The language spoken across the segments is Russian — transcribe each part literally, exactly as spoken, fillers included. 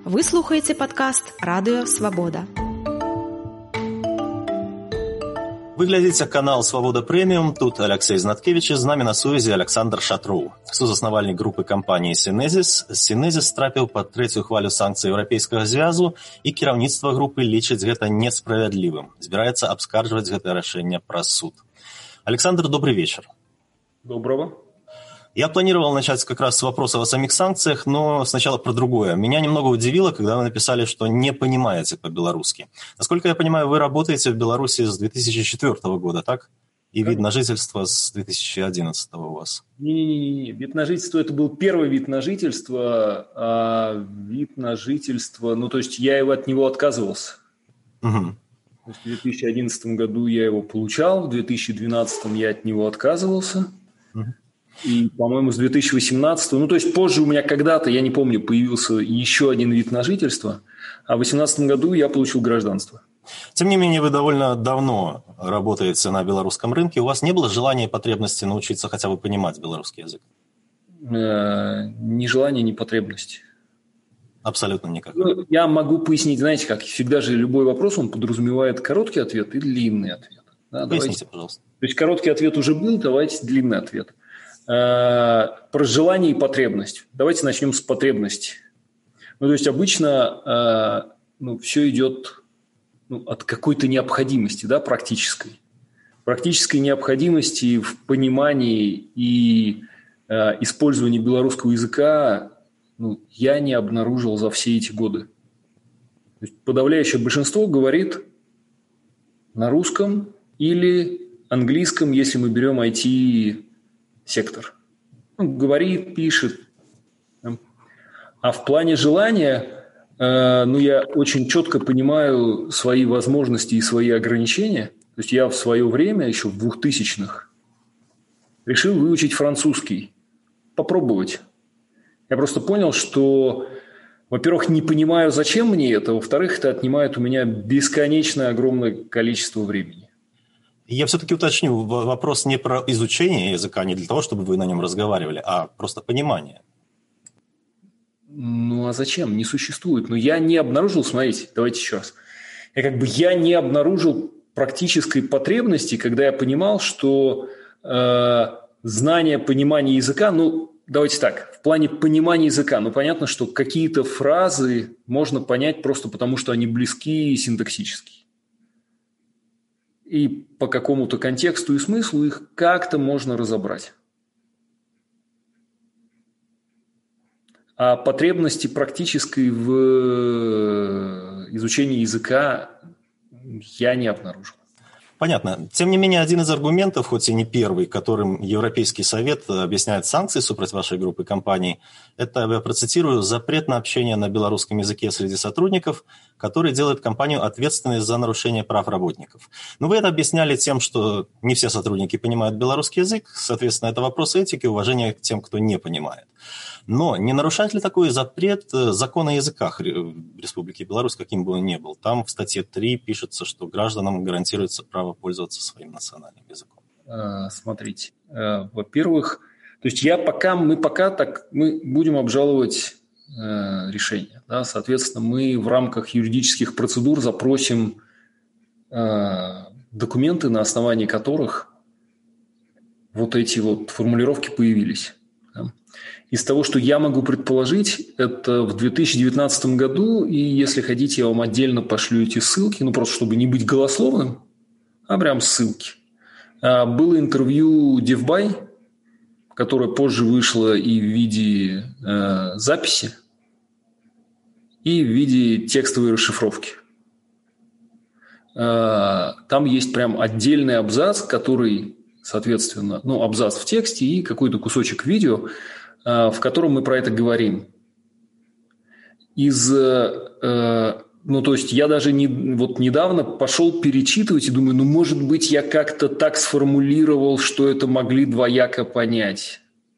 Вы слухаеце падкаст Радыё Свабода. Вы глядзіце канал «Свабода Прэміум», тут Алексей Знаткевич, з намі на сувязі Александр Шатроў, сузаснавальнік групы кампаніі «Сінезіс». «Сінезіс» трапіў пад трэцюю хвалю санкцый Еўрапейскага звязу, і кіраўніцтва групы лічыць гэта несправядлівым. Збіраецца абскарджваць гэтае рашэнне праз суд. Александр, добрый вечер. Доброго. Я планировал начать как раз с вопроса о самих санкциях, но сначала про другое. Меня немного удивило, когда вы написали, что не понимаете по-белорусски. Насколько я понимаю, вы работаете в Беларуси с две тысячи четвёртого года, так? И вид на жительство с две тысячи одиннадцатого у вас. Не-не-не, вид на жительство – это был первый вид на жительство, а вид на жительство, ну, то есть я от него отказывался. Угу. То есть в две тысячи одиннадцатом году я его получал, в две тысячи двенадцатом я от него отказывался. Угу. И, по-моему, с две тысячи восемнадцатого, ну, то есть позже у меня когда-то, я не помню, появился еще один вид на жительство, а в две тысячи восемнадцатом году я получил гражданство. Тем не менее, вы довольно давно работаете на белорусском рынке. У вас не было желания и потребности научиться хотя бы понимать белорусский язык? Э, ни желания, ни потребности. Абсолютно никак. Ну, я могу пояснить, знаете, как всегда же любой вопрос, он подразумевает короткий ответ и длинный ответ. Да, Поясните, давайте. пожалуйста. То есть короткий ответ уже был, давайте длинный ответ. Про желание и потребность. Давайте начнем с потребности. Ну, то есть обычно ну, все идет ну, от какой-то необходимости, да, практической. Практической необходимости в понимании и э, использовании белорусского языка ну, я не обнаружил за все эти годы. То есть подавляющее большинство говорит на русском или английском, если мы берем ай ти сектор. Ну, говорит, пишет. А в плане желания, э, ну, я очень четко понимаю свои возможности и свои ограничения. То есть я в свое время, еще в двухтысячных, решил выучить французский. Попробовать. Я просто понял, что, во-первых, не понимаю, зачем мне это, во-вторых, это отнимает у меня бесконечное огромное количество времени. Я все-таки уточню, вопрос не про изучение языка, не для того, чтобы вы на нем разговаривали, а просто понимание. Ну, а зачем? Не существует. Но я не обнаружил, смотрите, давайте еще раз. Я как бы я не обнаружил практической потребности, когда я понимал, что э, знание, понимание языка, ну, давайте так, в плане понимания языка, ну, понятно, что какие-то фразы можно понять просто потому, что они близки синтаксически. И по какому-то контексту и смыслу их как-то можно разобрать. А потребности практической в изучении языка я не обнаружил. Понятно. Тем не менее, один из аргументов, хоть и не первый, которым Европейский совет объясняет санкции супроть вашей группы компаний, это, я процитирую, запрет на общение на белорусском языке среди сотрудников, который делает компанию ответственной за нарушение прав работников. Но вы это объясняли тем, что не все сотрудники понимают белорусский язык, соответственно, это вопрос этики, уважения к тем, кто не понимает. Но не нарушает ли такой запрет закон о языках Республики Беларусь, каким бы он ни был? Там в статье три пишется, что гражданам гарантируется право пользоваться своим национальным языком. Смотрите, во-первых, то есть я пока, мы пока так, мы будем обжаловать решение. Да? Соответственно, мы в рамках юридических процедур запросим документы, на основании которых вот эти вот формулировки появились. Из того, что я могу предположить, это в две тысячи девятнадцатом году, и если хотите, я вам отдельно пошлю эти ссылки, ну просто чтобы не быть голословным, а прям ссылки. Было интервью Девбай, которое позже вышло и в виде э, записи, и в виде текстовой расшифровки. Э, там есть прям отдельный абзац, который, соответственно, ну, абзац в тексте и какой-то кусочек видео, в котором мы про это говорим. Из, э, ну, то есть я даже не, вот недавно пошел перечитывать и думаю, ну, может быть, я как-то так сформулировал, что это могли двояко понять.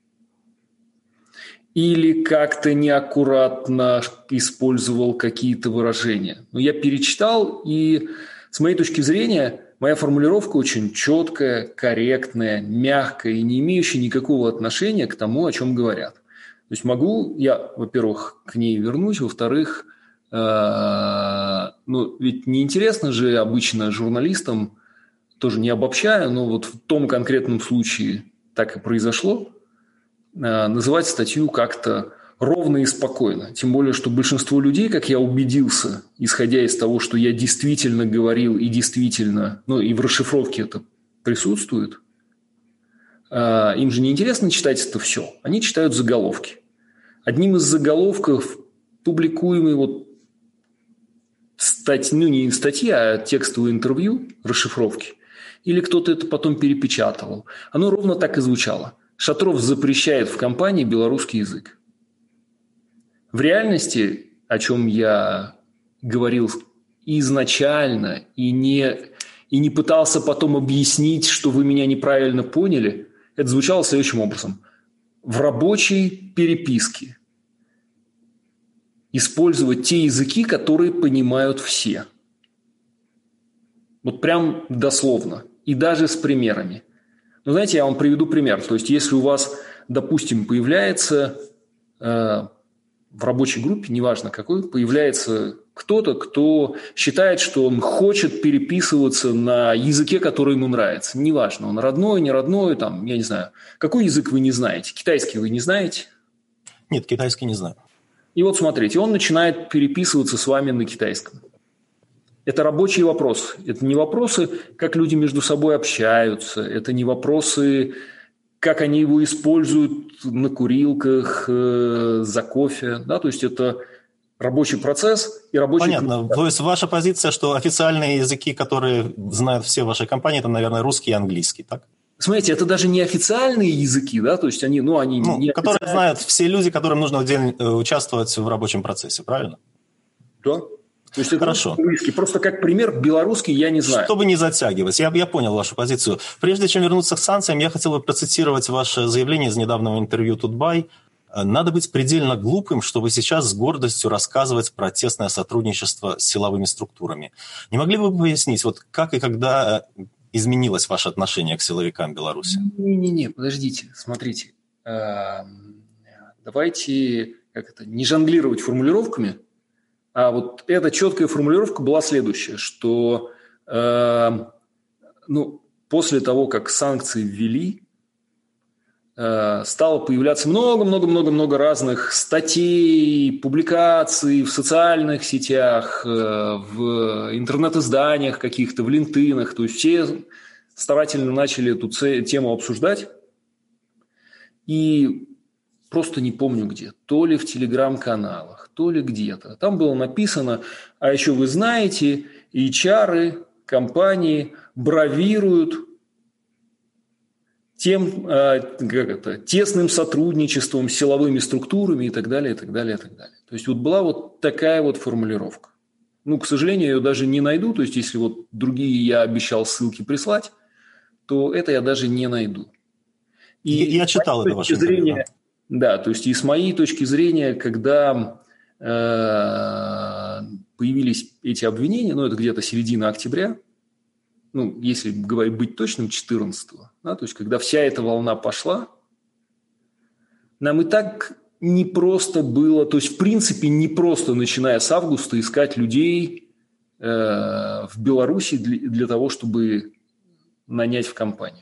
Или как-то неаккуратно использовал какие-то выражения. Но я перечитал, и с моей точки зрения моя формулировка очень четкая, корректная, мягкая и не имеющая никакого отношения к тому, о чем говорят. То есть могу я, во-первых, к ней вернусь, во-вторых, Ну, ведь неинтересно же обычно журналистам, тоже не обобщая, но вот в том конкретном случае так и произошло, называть статью как-то ровно и спокойно. Тем более, что большинство людей, как я убедился, исходя из того, что я действительно говорил и действительно, ну и в расшифровке это присутствует, им же не интересно читать это все. Они читают заголовки. Одним из заголовков публикуемой вот статьи, ну не статьи, а текстовое интервью, расшифровки, или кто-то это потом перепечатывал, оно ровно так и звучало. Шатров запрещает в компании белорусский язык. В реальности, о чем я говорил изначально и не, и не пытался потом объяснить, что вы меня неправильно поняли, это звучало следующим образом. В рабочей переписке использовать те языки, которые понимают все. Вот прям дословно. И даже с примерами. Ну, знаете, я вам приведу пример. То есть, если у вас, допустим, появляется э, в рабочей группе, неважно какой, появляется кто-то, кто считает, что он хочет переписываться на языке, который ему нравится. Неважно, он родной, не родной, там, я не знаю. Какой язык вы не знаете? Китайский вы не знаете? Нет, китайский не знаю. И вот смотрите, он начинает переписываться с вами на китайском. Это рабочие вопросы. Это не вопросы, как люди между собой общаются. Это не вопросы, как они его используют на курилках, э, за кофе. Да? То есть это рабочий процесс и рабочий... Понятно. То есть ваша позиция, что официальные языки, которые знают все в вашей компании, это, наверное, русский и английский, так? Смотрите, это даже не официальные языки, да, то есть они, ну, они ну, не которые официальные. Знают все люди, которым нужно участвовать в рабочем процессе, правильно? Да. То есть это Хорошо. Английский. Просто как пример, белорусский я не знаю. Чтобы не затягивать, я, я понял вашу позицию. Прежде чем вернуться к санкциям, я хотел бы процитировать ваше заявление из недавнего интервью Тутбай. Надо быть предельно глупым, чтобы сейчас с гордостью рассказывать про тесное сотрудничество с силовыми структурами. Не могли бы вы пояснить, вот как и когда изменилось ваше отношение к силовикам Беларуси? Не-не-не, подождите, смотрите. Давайте как это, не жонглировать формулировками. А вот эта четкая формулировка была следующая, что э, ну, после того, как санкции ввели, э, стало появляться много-много-много-много разных статей, публикаций в социальных сетях, э, в интернет-изданиях каких-то, в линкдинах. То есть все старательно начали эту тему обсуждать. И просто не помню где, то ли в телеграм-каналах, то ли где-то. Там было написано, а еще вы знаете, эйч ар компании бравируют тем, как это, тесным сотрудничеством с силовыми структурами и так далее, и так далее, и так далее. То есть вот была вот такая вот формулировка. Ну, к сожалению, я ее даже не найду. То есть если вот другие я обещал ссылки прислать, то это я даже не найду. И я читал это ваше интервью. Да, то есть и с моей точки зрения, когда э, появились эти обвинения, ну, это где-то середина октября, ну, если говорить, быть точным, четырнадцатого, да, то есть когда вся эта волна пошла, нам и так непросто было, то есть в принципе непросто, начиная с августа, искать людей э, в Беларуси для, для того, чтобы нанять в компанию.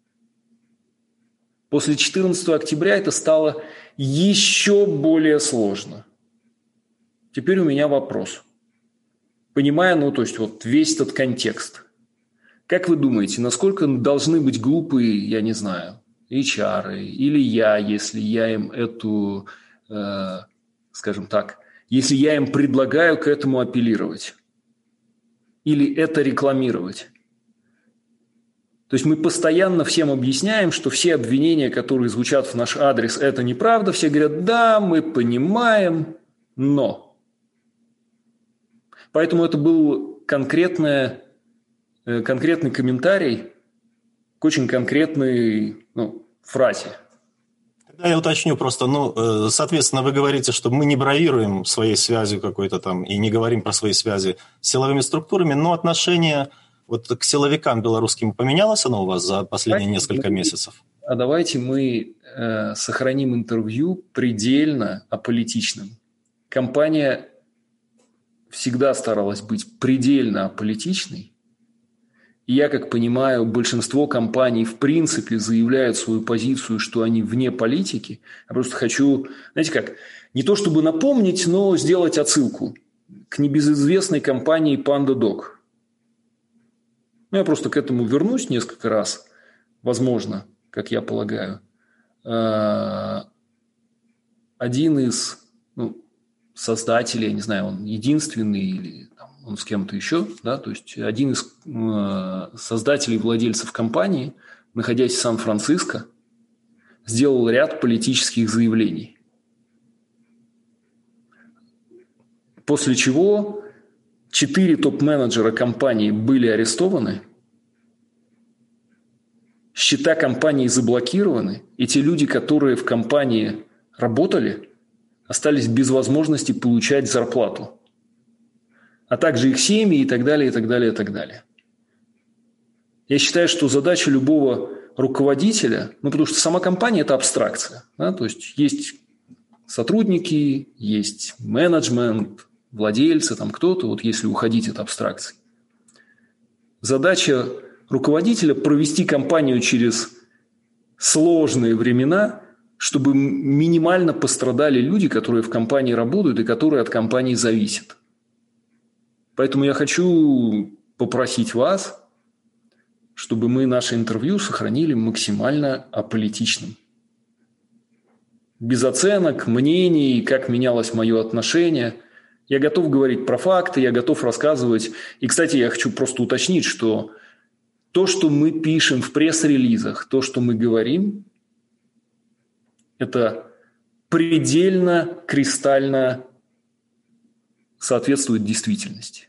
После четырнадцатого октября это стало еще более сложно. Теперь у меня вопрос. Понимая, ну, то есть вот весь этот контекст. Как вы думаете, насколько должны быть глупые, я не знаю, эйч ар или я, если я им эту, э, скажем так, если я им предлагаю к этому апеллировать? Или это рекламировать? То есть мы постоянно всем объясняем, что все обвинения, которые звучат в наш адрес, это неправда. Все говорят, да, мы понимаем, но. Поэтому это был конкретный, конкретный комментарий к очень конкретной ну, фразе. Да, я уточню просто. Ну, соответственно, вы говорите, что мы не бравируем своей связью какой-то там и не говорим про свои связи с силовыми структурами, но отношение... Вот к силовикам белорусским поменялось оно у вас за последние давайте несколько мы, месяцев? А давайте мы э, сохраним интервью предельно аполитичным. Компания всегда старалась быть предельно аполитичной. И я, как понимаю, большинство компаний в принципе заявляют свою позицию, что они вне политики. Я просто хочу, знаете как, не то чтобы напомнить, но сделать отсылку к небезызвестной компании PandaDoc. Ну, я просто к этому вернусь несколько раз, возможно, как я полагаю. Один из ну, создателей, я не знаю, он единственный или там, он с кем-то еще, да, то есть один из э, создателей, владельцев компании, находясь в Сан-Франциско, сделал ряд политических заявлений. После чего четыре топ-менеджера компании были арестованы, счета компании заблокированы, и те люди, которые в компании работали, остались без возможности получать зарплату, а также их семьи и так далее, и так далее, и так далее. Я считаю, что задача любого руководителя, ну, потому что сама компания – это абстракция, да, то есть есть сотрудники, есть менеджмент, владельцы, там кто-то, вот если уходить от абстракции. Задача руководителя – провести компанию через сложные времена, чтобы минимально пострадали люди, которые в компании работают и которые от компании зависят. Поэтому я хочу попросить вас, чтобы мы наше интервью сохранили максимально аполитичным. Без оценок, мнений, как менялось мое отношение. Я готов говорить про факты, я готов рассказывать. И, кстати, я хочу просто уточнить, что то, что мы пишем в пресс-релизах, то, что мы говорим, это предельно, кристально соответствует действительности.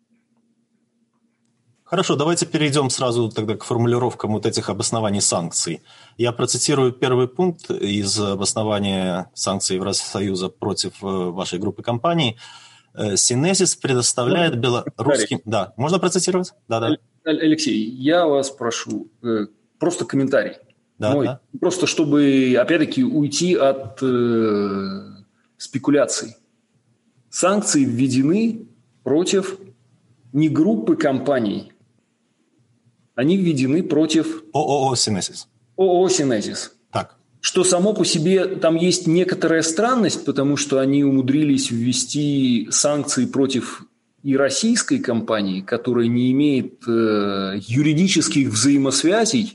Хорошо, давайте перейдем сразу тогда к формулировкам вот этих обоснований санкций. Я процитирую первый пункт из обоснования санкций Евросоюза против вашей группы компаний. Синезис предоставляет белорусским... Да, можно процитировать? Да, да. Алексей, я вас прошу, просто комментарий. Да, мой, да. Просто чтобы, опять-таки, уйти от э, спекуляций. Санкции введены против не группы компаний, они введены против... ООО «Синезис». ООО «Синезис». Так. Что само по себе там есть некоторая странность, потому что они умудрились ввести санкции против и российской компании, которая не имеет э, юридических взаимосвязей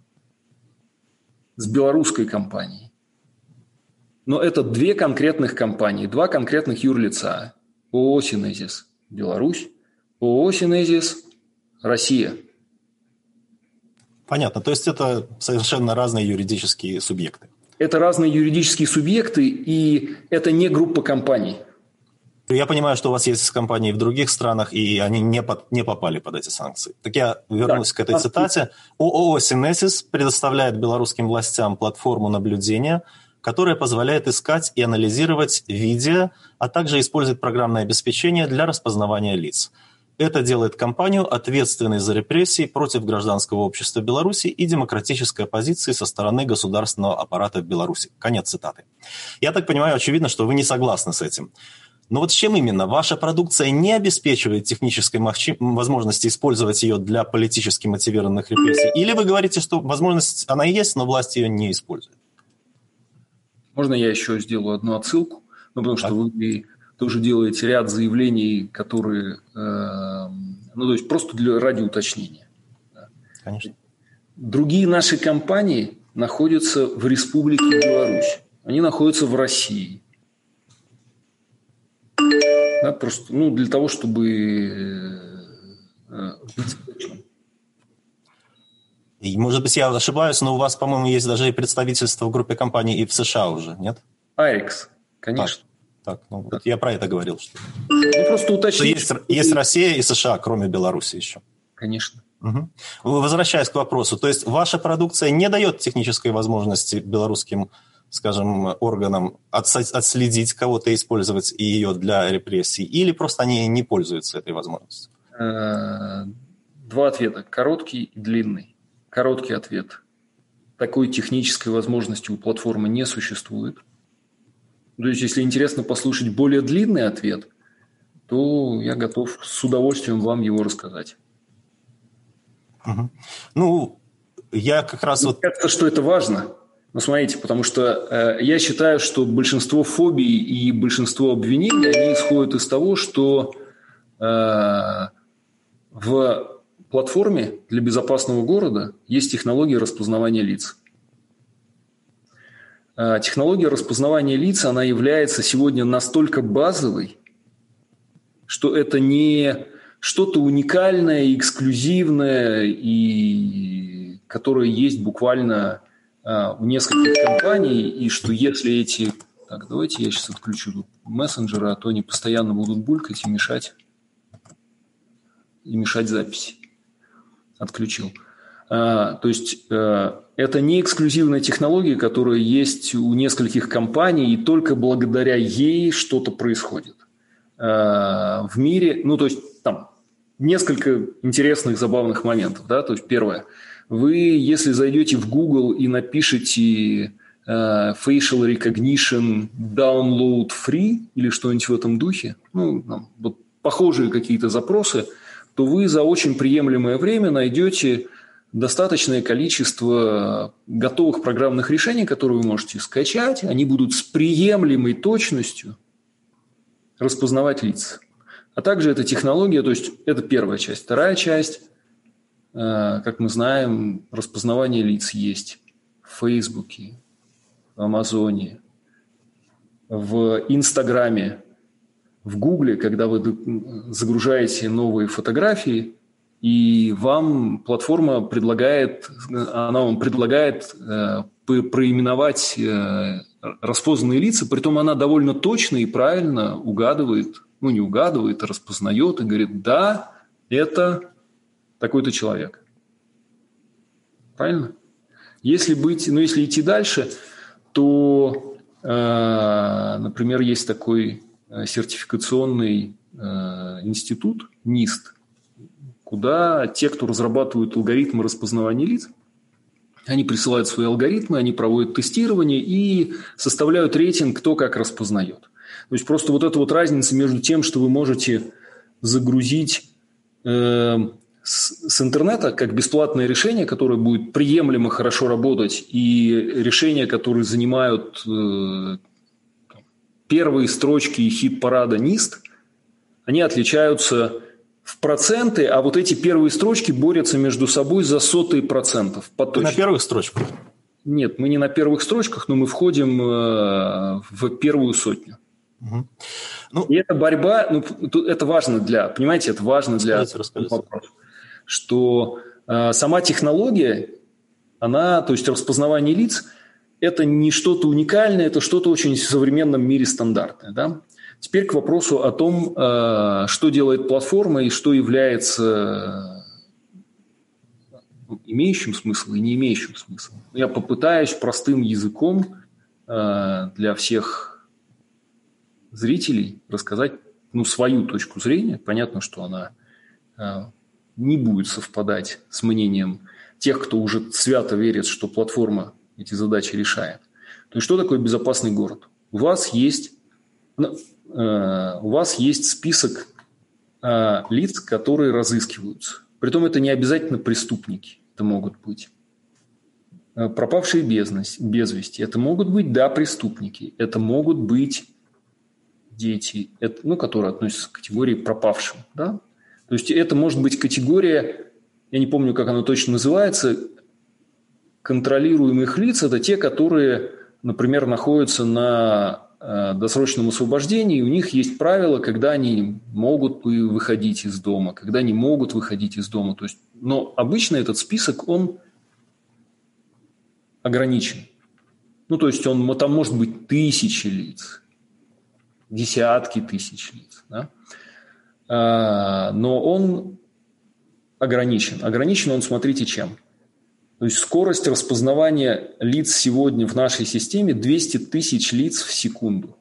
с белорусской компанией. Но это две конкретных компании, два конкретных юрлица. ООО «Синезис» Беларусь, ООО «Синезис» Россия. Понятно. То есть это совершенно разные юридические субъекты. Это разные юридические субъекты, и это не группа компаний. Я понимаю, что у вас есть компании в других странах, и они не, под, не попали под эти санкции. Так я вернусь так, к этой цитате. ООО «Синезис» предоставляет белорусским властям платформу наблюдения, которая позволяет искать и анализировать видео, а также использует программное обеспечение для распознавания лиц. Это делает компанию ответственной за репрессии против гражданского общества Беларуси и демократической оппозиции со стороны государственного аппарата в Беларуси. Конец цитаты. Я так понимаю, очевидно, что вы не согласны с этим. Но вот с чем именно? Ваша продукция не обеспечивает технической возможности использовать ее для политически мотивированных репрессий? Или вы говорите, что возможность она и есть, но власть ее не использует? Можно я еще сделаю одну отсылку? Ну, потому так. что вы тоже делаете ряд заявлений, которые... Э, ну, то есть просто для, ради уточнения. Конечно. Другие наши компании находятся в Республике Беларусь. Они находятся в России. Да, просто, ну, для того, чтобы э, быть точным. И, может быть, я ошибаюсь, но у вас, по-моему, есть даже и представительство в группе компаний и в США уже, нет? Айрекс, конечно. Так, так ну, вот я про это говорил. Что, ну, просто уточнить. Есть, есть Россия и США, кроме Беларуси еще. Конечно. Угу. Возвращаясь к вопросу, то есть ваша продукция не дает технической возможности белорусским, скажем, органам отследить кого-то, использовать ее для репрессий, или просто они не пользуются этой возможностью? Два ответа, короткий и длинный. Короткий ответ. Такой технической возможности у платформы не существует. То есть, если интересно послушать более длинный ответ, то я готов с удовольствием вам его рассказать. Угу. Ну, я как раз... Мне вот... кажется, что это важно. Ну, смотрите, потому что э, я считаю, что большинство фобий и большинство обвинений, они исходят из того, что э, в платформе для безопасного города есть технология распознавания лиц. Э, технология распознавания лиц, она является сегодня настолько базовой, что это не что-то уникальное, эксклюзивное, и которое есть буквально а, у нескольких компаний, и что если эти... Так, давайте я сейчас отключу тут мессенджеры, а то они постоянно будут булькать и мешать, и мешать записи. Отключил. А, то есть а, это не эксклюзивная технология, которая есть у нескольких компаний, и только благодаря ей что-то происходит а, в мире. Ну, то есть там несколько интересных, забавных моментов. Да? То есть первое. Вы, если зайдете в Google и напишите uh, facial recognition download free или что-нибудь в этом духе, ну, там, вот похожие какие-то запросы, то вы за очень приемлемое время найдете достаточное количество готовых программных решений, которые вы можете скачать. Они будут с приемлемой точностью распознавать лица. А также эта технология, то есть это первая часть. Вторая часть, как мы знаем, распознавание лиц есть в Фейсбуке, в Амазоне, в Инстаграме, в Гугле, когда вы загружаете новые фотографии, и вам платформа предлагает, она вам предлагает проименовать распознанные лица, притом она довольно точно и правильно угадывает, ну не угадывает, а распознает и говорит, да, это такой-то человек. Правильно? Если быть, ну если идти дальше, то, э, например, есть такой сертификационный э, институт нист, куда те, кто разрабатывают алгоритмы распознавания лиц, они присылают свои алгоритмы, они проводят тестирование и составляют рейтинг, кто как распознает. То есть просто вот эта вот разница между тем, что вы можете загрузить э, с, с интернета как бесплатное решение, которое будет приемлемо хорошо работать, и решения, которые занимают э, первые строчки хит-парада нист, они отличаются в проценты, а вот эти первые строчки борются между собой за сотые процентов. На первых строчках? Нет, мы не на первых строчках, но мы входим э, в первую сотню. Угу. Ну, и эта борьба, ну, это важно для, понимаете, это важно для вопроса, что э, сама технология, она, то есть распознавание лиц, это не что-то уникальное, это что-то очень в современном мире стандартное, да? Теперь к вопросу о том, э, что делает платформа и что является имеющим смысл и не имеющим смысл. Я попытаюсь простым языком э, для всех зрителей рассказать, ну, свою точку зрения. Понятно, что она э, не будет совпадать с мнением тех, кто уже свято верит, что платформа эти задачи решает. То есть, что такое безопасный город? У вас есть, ну, э, у вас есть список э, лиц, которые разыскиваются. Притом это не обязательно преступники. Это могут быть э, пропавшие без, без вести. Это могут быть, да, преступники. Это могут быть дети, это, ну, которые относятся к категории пропавшим. Да? То есть это может быть категория, я не помню, как она точно называется, контролируемых лиц. Это те, которые, например, находятся на э, досрочном освобождении, и у них есть правила, когда они могут выходить из дома, когда не могут выходить из дома. То есть, но обычно этот список, он ограничен. Ну, то есть он, там может быть тысячи лиц, десятки тысяч лиц, да? а, но он ограничен. Ограничен он, смотрите, чем. То есть скорость распознавания лиц сегодня в нашей системе двести тысяч лиц в секунду.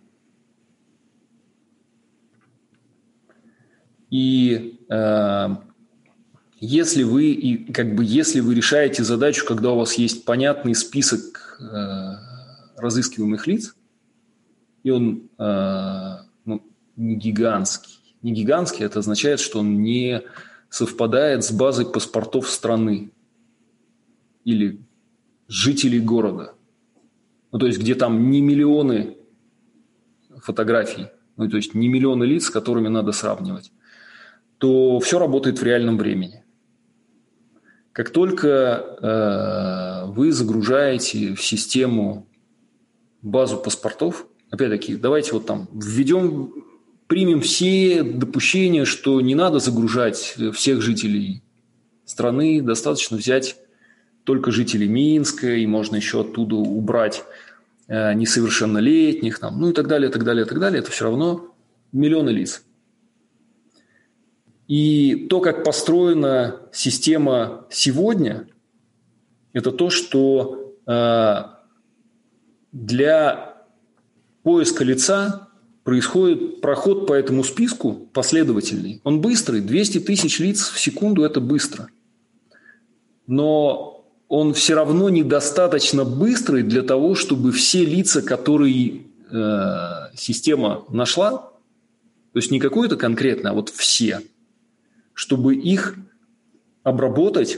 И э, если вы, и, как бы, если вы решаете задачу, когда у вас есть понятный список э, разыскиваемых лиц, и он э, ну, не гигантский, не гигантский, это означает, что он не совпадает с базой паспортов страны или жителей города. Ну, то есть, где там не миллионы фотографий, ну, то есть, не миллионы лиц, с которыми надо сравнивать, то все работает в реальном времени. Как только э, вы загружаете в систему базу паспортов, опять-таки, давайте вот там введем, примем все допущения, что не надо загружать всех жителей страны, достаточно взять только жителей Минска, и можно еще оттуда убрать э, несовершеннолетних, там, ну и так далее, так далее, так далее. Это все равно миллионы лиц. И то, как построена система сегодня, это то, что э, для поиска лица происходит проход по этому списку последовательный. Он быстрый, двести тысяч лиц в секунду – это быстро. Но он все равно недостаточно быстрый для того, чтобы все лица, которые э, система нашла, то есть не какое-то конкретное, а вот все, чтобы их обработать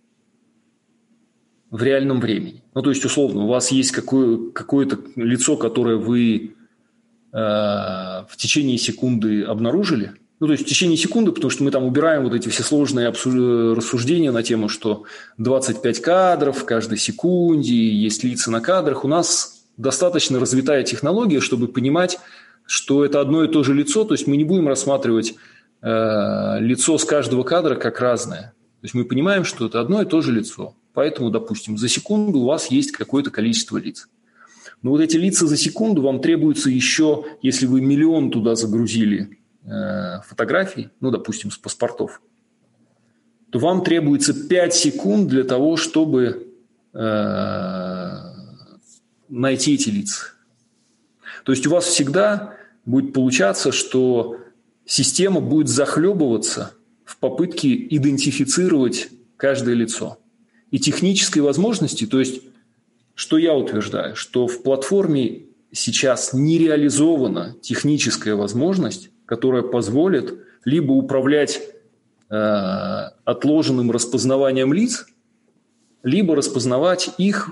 в реальном времени. Ну, то есть, условно, у вас есть какое- какое-то лицо, которое вы э, в течение секунды обнаружили. Ну, то есть, в течение секунды, потому что мы там убираем вот эти все сложные обсуж... рассуждения на тему, что двадцать пять кадров в каждой секунде, есть лица на кадрах. У нас достаточно развитая технология, чтобы понимать, что это одно и то же лицо. То есть, мы не будем рассматривать э, лицо с каждого кадра как разное. То есть, мы понимаем, что это одно и то же лицо. Поэтому, допустим, за секунду у вас есть какое-то количество лиц. Но вот эти лица за секунду вам требуется еще, если вы миллион туда загрузили э, фотографий, ну, допустим, с паспортов, то вам требуется пять секунд для того, чтобы э, найти эти лица. То есть у вас всегда будет получаться, что система будет захлебываться в попытке идентифицировать каждое лицо. И технической возможности, то есть, что я утверждаю, что в платформе сейчас не реализована техническая возможность, которая позволит либо управлять э, отложенным распознаванием лиц, либо распознавать их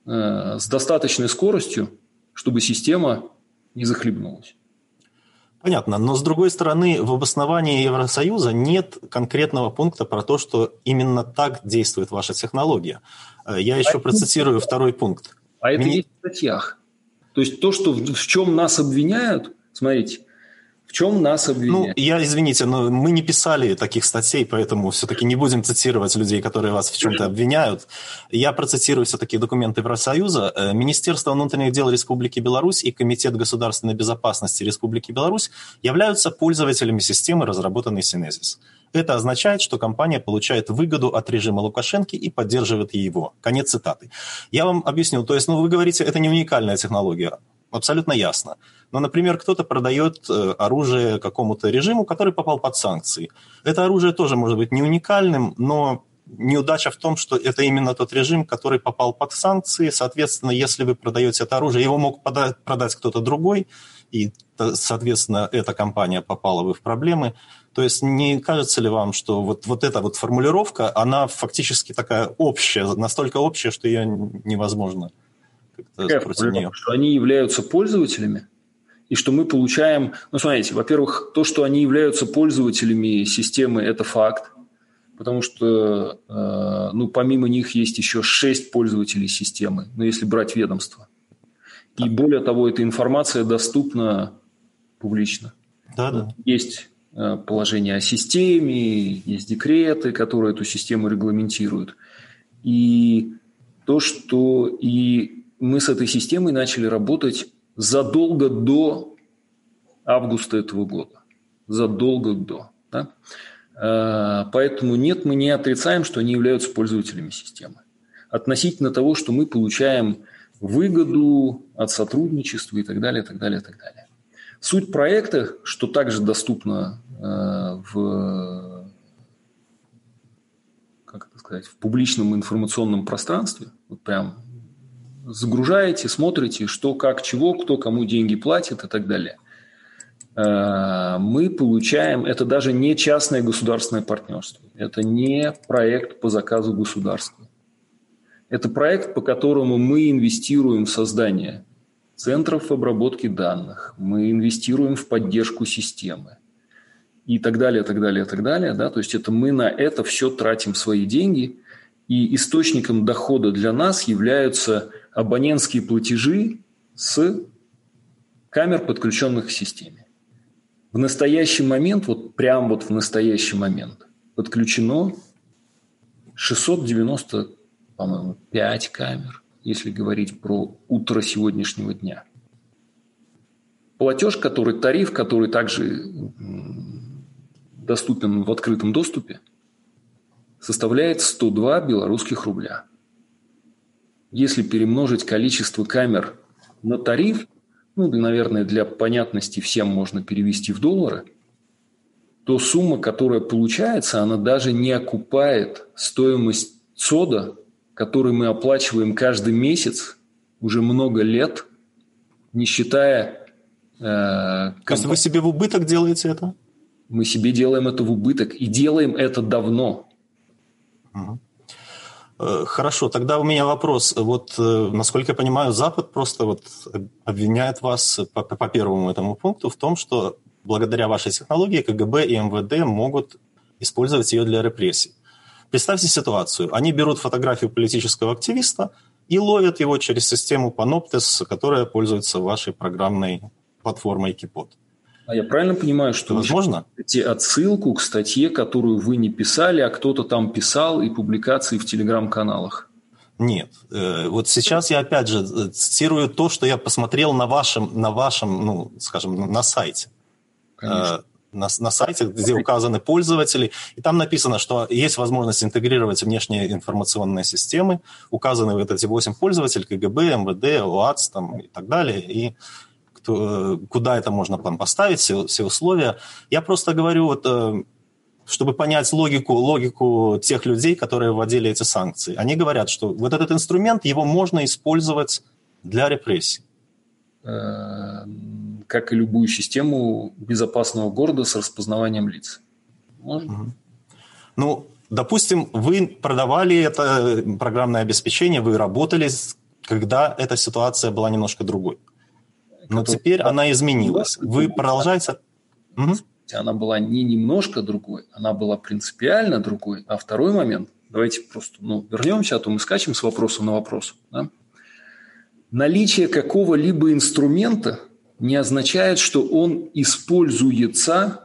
э, с достаточной скоростью, чтобы система не захлебнулась. Понятно, но с другой стороны, в обосновании Евросоюза нет конкретного пункта про то, что именно так действует ваша технология. Я еще а процитирую это... второй пункт. А это Мне... есть в статьях. То есть то, что в, в чем нас обвиняют, смотрите, в чем нас обвиняют. Ну, я, извините, но мы не писали таких статей, поэтому все-таки не будем цитировать людей, которые вас в чем-то обвиняют. Я процитирую все-таки документы Евросоюза. Министерство внутренних дел Республики Беларусь и Комитет государственной безопасности Республики Беларусь являются пользователями системы, разработанной Synesis. Это означает, что компания получает выгоду от режима Лукашенко и поддерживает его. Конец цитаты. Я вам объясню. То есть, ну, вы говорите, это не уникальная технология. Абсолютно ясно. Но, например, кто-то продает оружие какому-то режиму, который попал под санкции. Это оружие тоже может быть не уникальным, но неудача в том, что это именно тот режим, который попал под санкции. Соответственно, если вы продаете это оружие, его мог продать кто-то другой, и, соответственно, эта компания попала бы в проблемы. То есть не кажется ли вам, что вот, вот эта вот формулировка, она фактически такая общая, настолько общая, что ее невозможно как-то против нее? Что они являются пользователями, и что мы получаем... Ну, смотрите, во-первых, то, что они являются пользователями системы, это факт, потому что, э, ну, помимо них есть еще шесть пользователей системы, ну, если брать ведомство. И более того, эта информация доступна публично. Да, да. Есть э, положение о системе, есть декреты, которые эту систему регламентируют. И то, что и мы с этой системой начали работать задолго до августа этого года. Задолго до. Да? Э, поэтому нет, мы не отрицаем, что они являются пользователями системы. Относительно того, что мы получаем выгоду от сотрудничества и так далее, так далее, так далее. Суть проекта, что также доступно э, в, как это сказать, в публичном информационном пространстве, вот прям загружаете, смотрите, что, как, чего, кто кому деньги платит и так далее. Э, мы получаем, это даже не частное государственное партнерство, это не проект по заказу государства. Это проект, по которому мы инвестируем в создание центров обработки данных, мы инвестируем в поддержку системы и так далее, так далее, так далее. Да? То есть это мы на это все тратим свои деньги, и источником дохода для нас являются абонентские платежи с камер, подключенных к системе. В настоящий момент, вот прям вот в настоящий момент, подключено шестьсот девяносто, по-моему, пять камер, если говорить про утро сегодняшнего дня. Платеж, который тариф, который также доступен в открытом доступе, составляет сто два белорусских рубля. Если перемножить количество камер на тариф, ну, наверное, для понятности всем можно перевести в доллары, то сумма, которая получается, она даже не окупает стоимость ЦОДа, который мы оплачиваем каждый месяц уже много лет, не считая... Э, комп... То есть вы себе в убыток делаете это? Мы себе делаем это в убыток и делаем это давно. Угу. Хорошо, тогда у меня вопрос. Вот, насколько я понимаю, Запад просто вот обвиняет вас по, по первому этому пункту в том, что благодаря вашей технологии КГБ и МВД могут использовать ее для репрессий. Представьте ситуацию. Они берут фотографию политического активиста и ловят его через систему Panoptes, которая пользуется вашей программной платформой Кипот. А я правильно понимаю, что возможно? Вы отсылку к статье, которую вы не писали, а кто-то там писал, и публикации в телеграм-каналах? Нет. Вот сейчас я опять же цитирую то, что я посмотрел на вашем, на вашем, ну, скажем, на сайте. Конечно. На, на сайте, где указаны пользователи, и там написано, что есть возможность интегрировать внешние информационные системы, указаны вот эти восемь пользователей, КГБ, МВД, ОАЦ там, и так далее, и кто, куда это можно там поставить, все, все условия. Я просто говорю, вот, чтобы понять логику, логику тех людей, которые вводили эти санкции. Они говорят, что вот этот инструмент, его можно использовать для репрессий. Как и любую систему безопасного города с распознаванием лиц. Можно? Угу. Ну, допустим, вы продавали это программное обеспечение, вы работали, когда эта ситуация была немножко другой. Но Который... теперь она изменилась. Вы продолжаете... Угу. Она была не немножко другой, она была принципиально другой. А второй момент, давайте просто ну, вернемся, а то мы скачем с вопроса на вопрос. Да? Наличие какого-либо инструмента не означает, что он используется,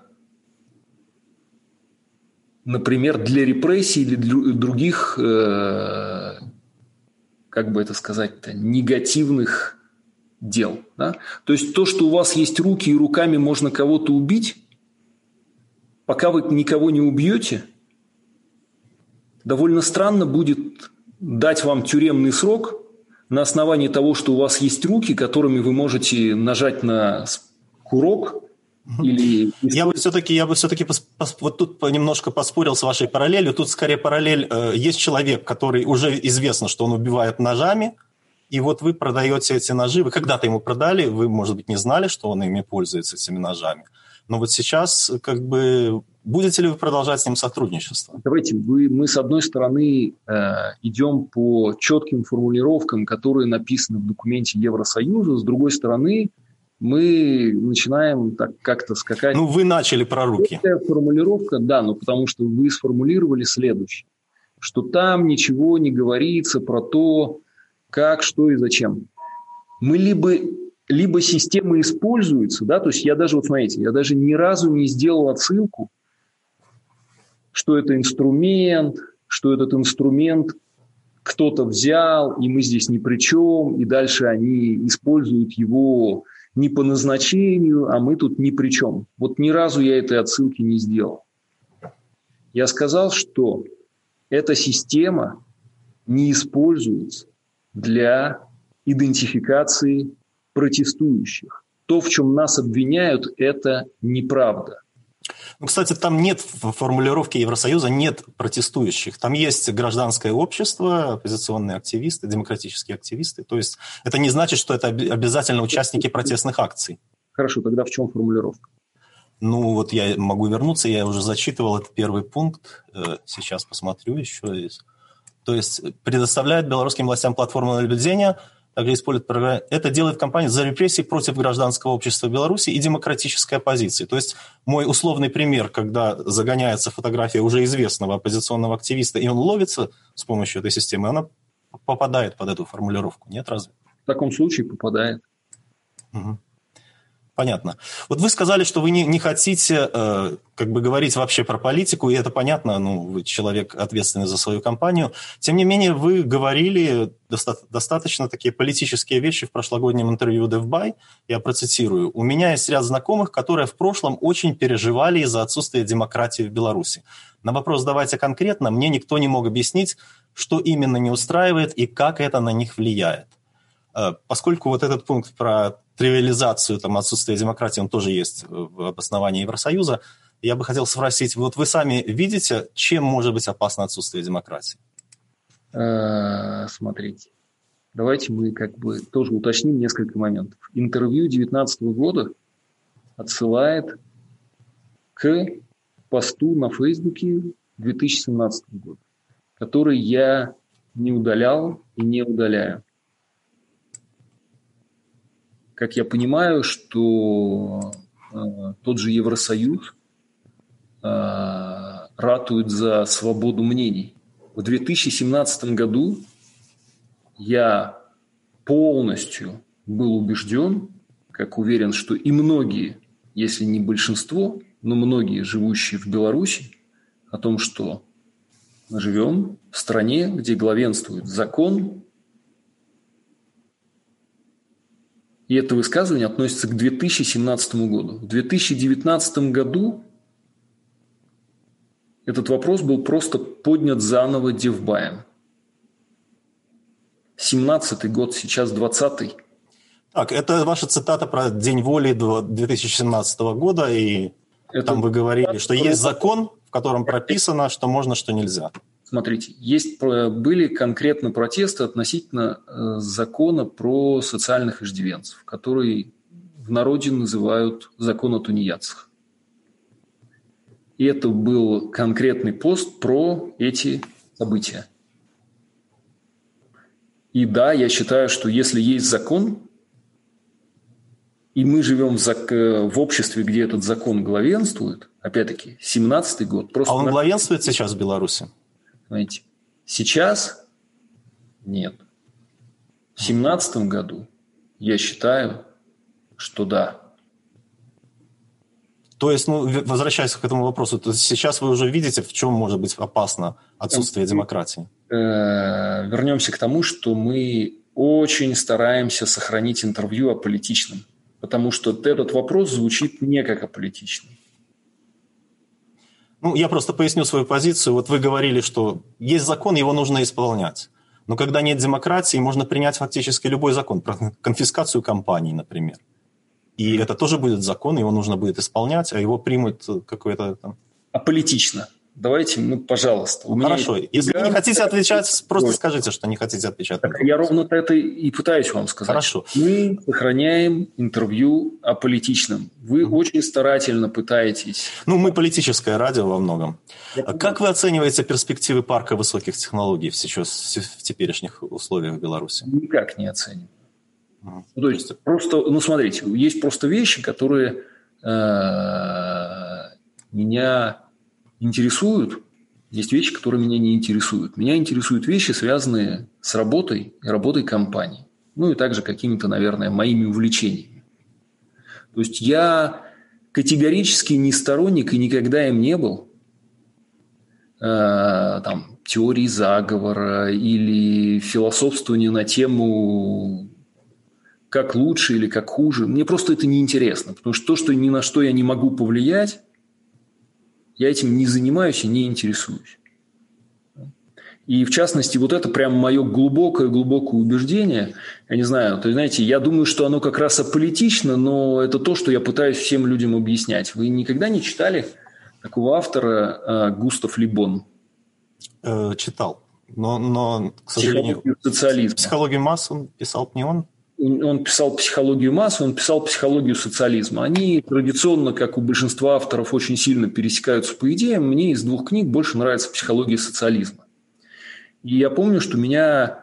например, для репрессий или для других, э, как бы это сказать-то, негативных дел. Да? То есть то, что у вас есть руки и руками можно кого-то убить, пока вы никого не убьете, довольно странно будет дать вам тюремный срок на основании того, что у вас есть руки, которыми вы можете нажать на курок. Или... Я бы все-таки, я бы все-таки пос, пос, вот тут немножко поспорил с вашей параллелью. Тут скорее параллель. Э, есть человек, который уже известно, что он убивает ножами, и вот вы продаете эти ножи. Вы когда-то ему продали, вы, может быть, не знали, что он ими пользуется, этими ножами. Но вот сейчас, как бы, будете ли вы продолжать с ним сотрудничество? Давайте, вы, мы, с одной стороны, э, идем по четким формулировкам, которые написаны в документе Евросоюза, с другой стороны, мы начинаем так как-то скакать. Ну, вы начали про руки. Эта формулировка, да, но потому что вы сформулировали следующее, что там ничего не говорится про то, как, что и зачем. Мы либо... Либо система используется, да, то есть я даже, вот смотрите, я даже ни разу не сделал отсылку, что это инструмент, что этот инструмент кто-то взял, и мы здесь ни при чем, и дальше они используют его не по назначению, а мы тут ни при чем. Вот ни разу я этой отсылки не сделал. Я сказал, что эта система не используется для идентификации протестующих. То, в чем нас обвиняют, это неправда. Ну, кстати, там нет в формулировке Евросоюза нет протестующих. Там есть гражданское общество, оппозиционные активисты, демократические активисты. То есть это не значит, что это обязательно участники протестных акций. Хорошо, тогда в чем формулировка? Ну, вот я могу вернуться, я уже зачитывал этот первый пункт, сейчас посмотрю еще. То есть предоставляет белорусским властям платформу наблюдения, также использует программу. Это делает компания за репрессии против гражданского общества Беларуси и демократической оппозиции. То есть мой условный пример, когда загоняется фотография уже известного оппозиционного активиста, и он ловится с помощью этой системы, она попадает под эту формулировку, нет, разве? В таком случае попадает. Угу. Понятно. Вот вы сказали, что вы не, не хотите э, как бы говорить вообще про политику, и это понятно, ну, вы человек, ответственный за свою компанию. Тем не менее, вы говорили доста- достаточно такие политические вещи в прошлогоднем интервью DevBuy. Я процитирую. «У меня есть ряд знакомых, которые в прошлом очень переживали из-за отсутствия демократии в Беларуси. На вопрос «давайте конкретно» мне никто не мог объяснить, что именно не устраивает и как это на них влияет». Поскольку вот этот пункт про тривиализацию, там, отсутствие демократии, он тоже есть в обосновании Евросоюза, я бы хотел спросить, вот вы сами видите, чем может быть опасно отсутствие демократии? Смотрите, давайте мы как бы тоже уточним несколько моментов. Интервью две тысячи девятнадцатого года отсылает к посту на Фейсбуке две тысячи семнадцатого года, который я не удалял и не удаляю. Как я понимаю, что э, тот же Евросоюз э, ратует за свободу мнений. В две тысячи семнадцатом году я полностью был убежден, как уверен, что и многие, если не большинство, но многие, живущие в Беларуси, о том, что мы живем в стране, где главенствует закон. И это высказывание относится к две тысячи семнадцатому году. В две тысячи девятнадцатом году этот вопрос был просто поднят заново DevBuy'ем. семнадцатый год, сейчас двадцатый. Так, это ваша цитата про День воли две тысячи семнадцатого года, и это там вы говорили, что есть закон, в котором прописано, что можно, что нельзя. Смотрите, есть, были конкретно протесты относительно э, закона про социальных иждивенцев, который в народе называют закон о тунеядцах. И это был конкретный пост про эти события. И да, я считаю, что если есть закон, и мы живем в, зак... в обществе, где этот закон главенствует, опять-таки, семнадцатый год... Просто а он на... главенствует сейчас в Беларуси? Знаете, сейчас нет. В семнадцатом году я считаю, что да. То есть, ну, возвращаясь к этому вопросу, то сейчас вы уже видите, в чем может быть опасно отсутствие демократии? Вернемся к тому, что мы очень стараемся сохранить интервью аполитичным, потому что этот вопрос звучит не как аполитичный. Ну, я просто поясню свою позицию. Вот вы говорили, что есть закон, его нужно исполнять. Но когда нет демократии, можно принять фактически любой закон, про конфискацию компаний, например. И это тоже будет закон, его нужно будет исполнять, а его примут какое-то там... Аполитично. Давайте, ну, пожалуйста. Ну, хорошо. Если вы не хотите отвечать, просто скажите, что не хотите отвечать. Так я ровно это и пытаюсь вам сказать. Хорошо. Мы сохраняем интервью аполитичным. Вы mm-hmm. очень старательно пытаетесь... Ну, мы политическое радио во многом. А как вы оцениваете перспективы парка высоких технологий сейчас в теперешних условиях в Беларуси? Никак не оцениваю. Mm-hmm. Ну, то есть, просто, ну, смотрите, есть просто вещи, которые э, меня... интересуют, есть вещи, которые меня не интересуют. Меня интересуют вещи, связанные с работой и работой компании. Ну и также какими-то, наверное, моими увлечениями. То есть я категорически не сторонник и никогда им не был э, там, теории заговора или философствования на тему как лучше или как хуже. Мне просто это неинтересно, потому что то, что ни на что я не могу повлиять, я этим не занимаюсь и не интересуюсь. И, в частности, вот это прям мое глубокое-глубокое убеждение. Я не знаю, то, знаете, я думаю, что оно как раз аполитично, но это то, что я пытаюсь всем людям объяснять. Вы никогда не читали такого автора э, Густав Ле Бон? Э, читал. Но, но, к сожалению... Психологию социализма. Психологию масс он писал, не он? он писал «Психологию масс», он писал «Психологию социализма». Они традиционно, как у большинства авторов, очень сильно пересекаются по идеям. Мне из двух книг больше нравится «Психология социализма». И я помню, что меня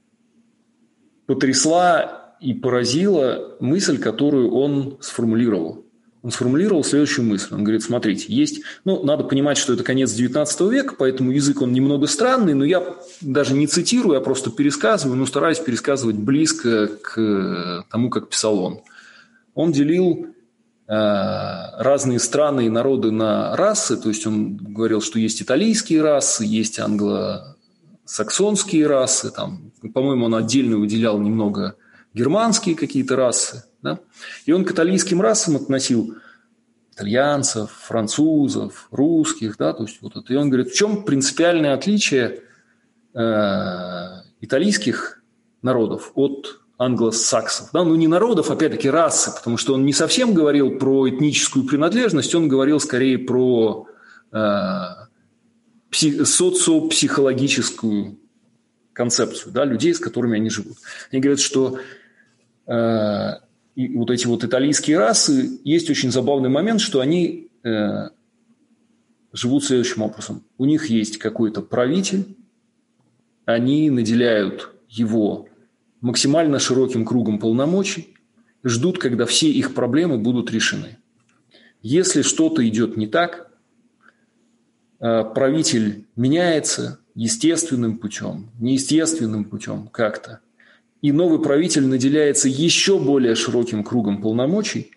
потрясла и поразила мысль, которую он сформулировал. Он сформулировал следующую мысль. Он говорит, смотрите, есть... Ну, надо понимать, что это конец девятнадцатого века, поэтому язык он немного странный, но я даже не цитирую, я просто пересказываю, но стараюсь пересказывать близко к тому, как писал он. Он делил э, разные страны и народы на расы, то есть он говорил, что есть итальянские расы, есть англосаксонские расы, там, по-моему, он отдельно выделял немного германские какие-то расы. Да? И он к итальянским расам относил итальянцев, французов, русских. Да? То есть вот это. И он говорит, в чем принципиальное отличие э, итальянских народов от англосаксов? Да? Ну, не народов, опять-таки расы, потому что он не совсем говорил про этническую принадлежность, он говорил скорее про э, пси- социопсихологическую концепцию, да, людей, с которыми они живут. Они говорят, что э, и вот эти вот итальянские расы, есть очень забавный момент, что они э, живут следующим образом. У них есть какой-то правитель, они наделяют его максимально широким кругом полномочий, ждут, когда все их проблемы будут решены. Если что-то идет не так, э, правитель меняется естественным путем, неестественным путем как-то, и новый правитель наделяется еще более широким кругом полномочий,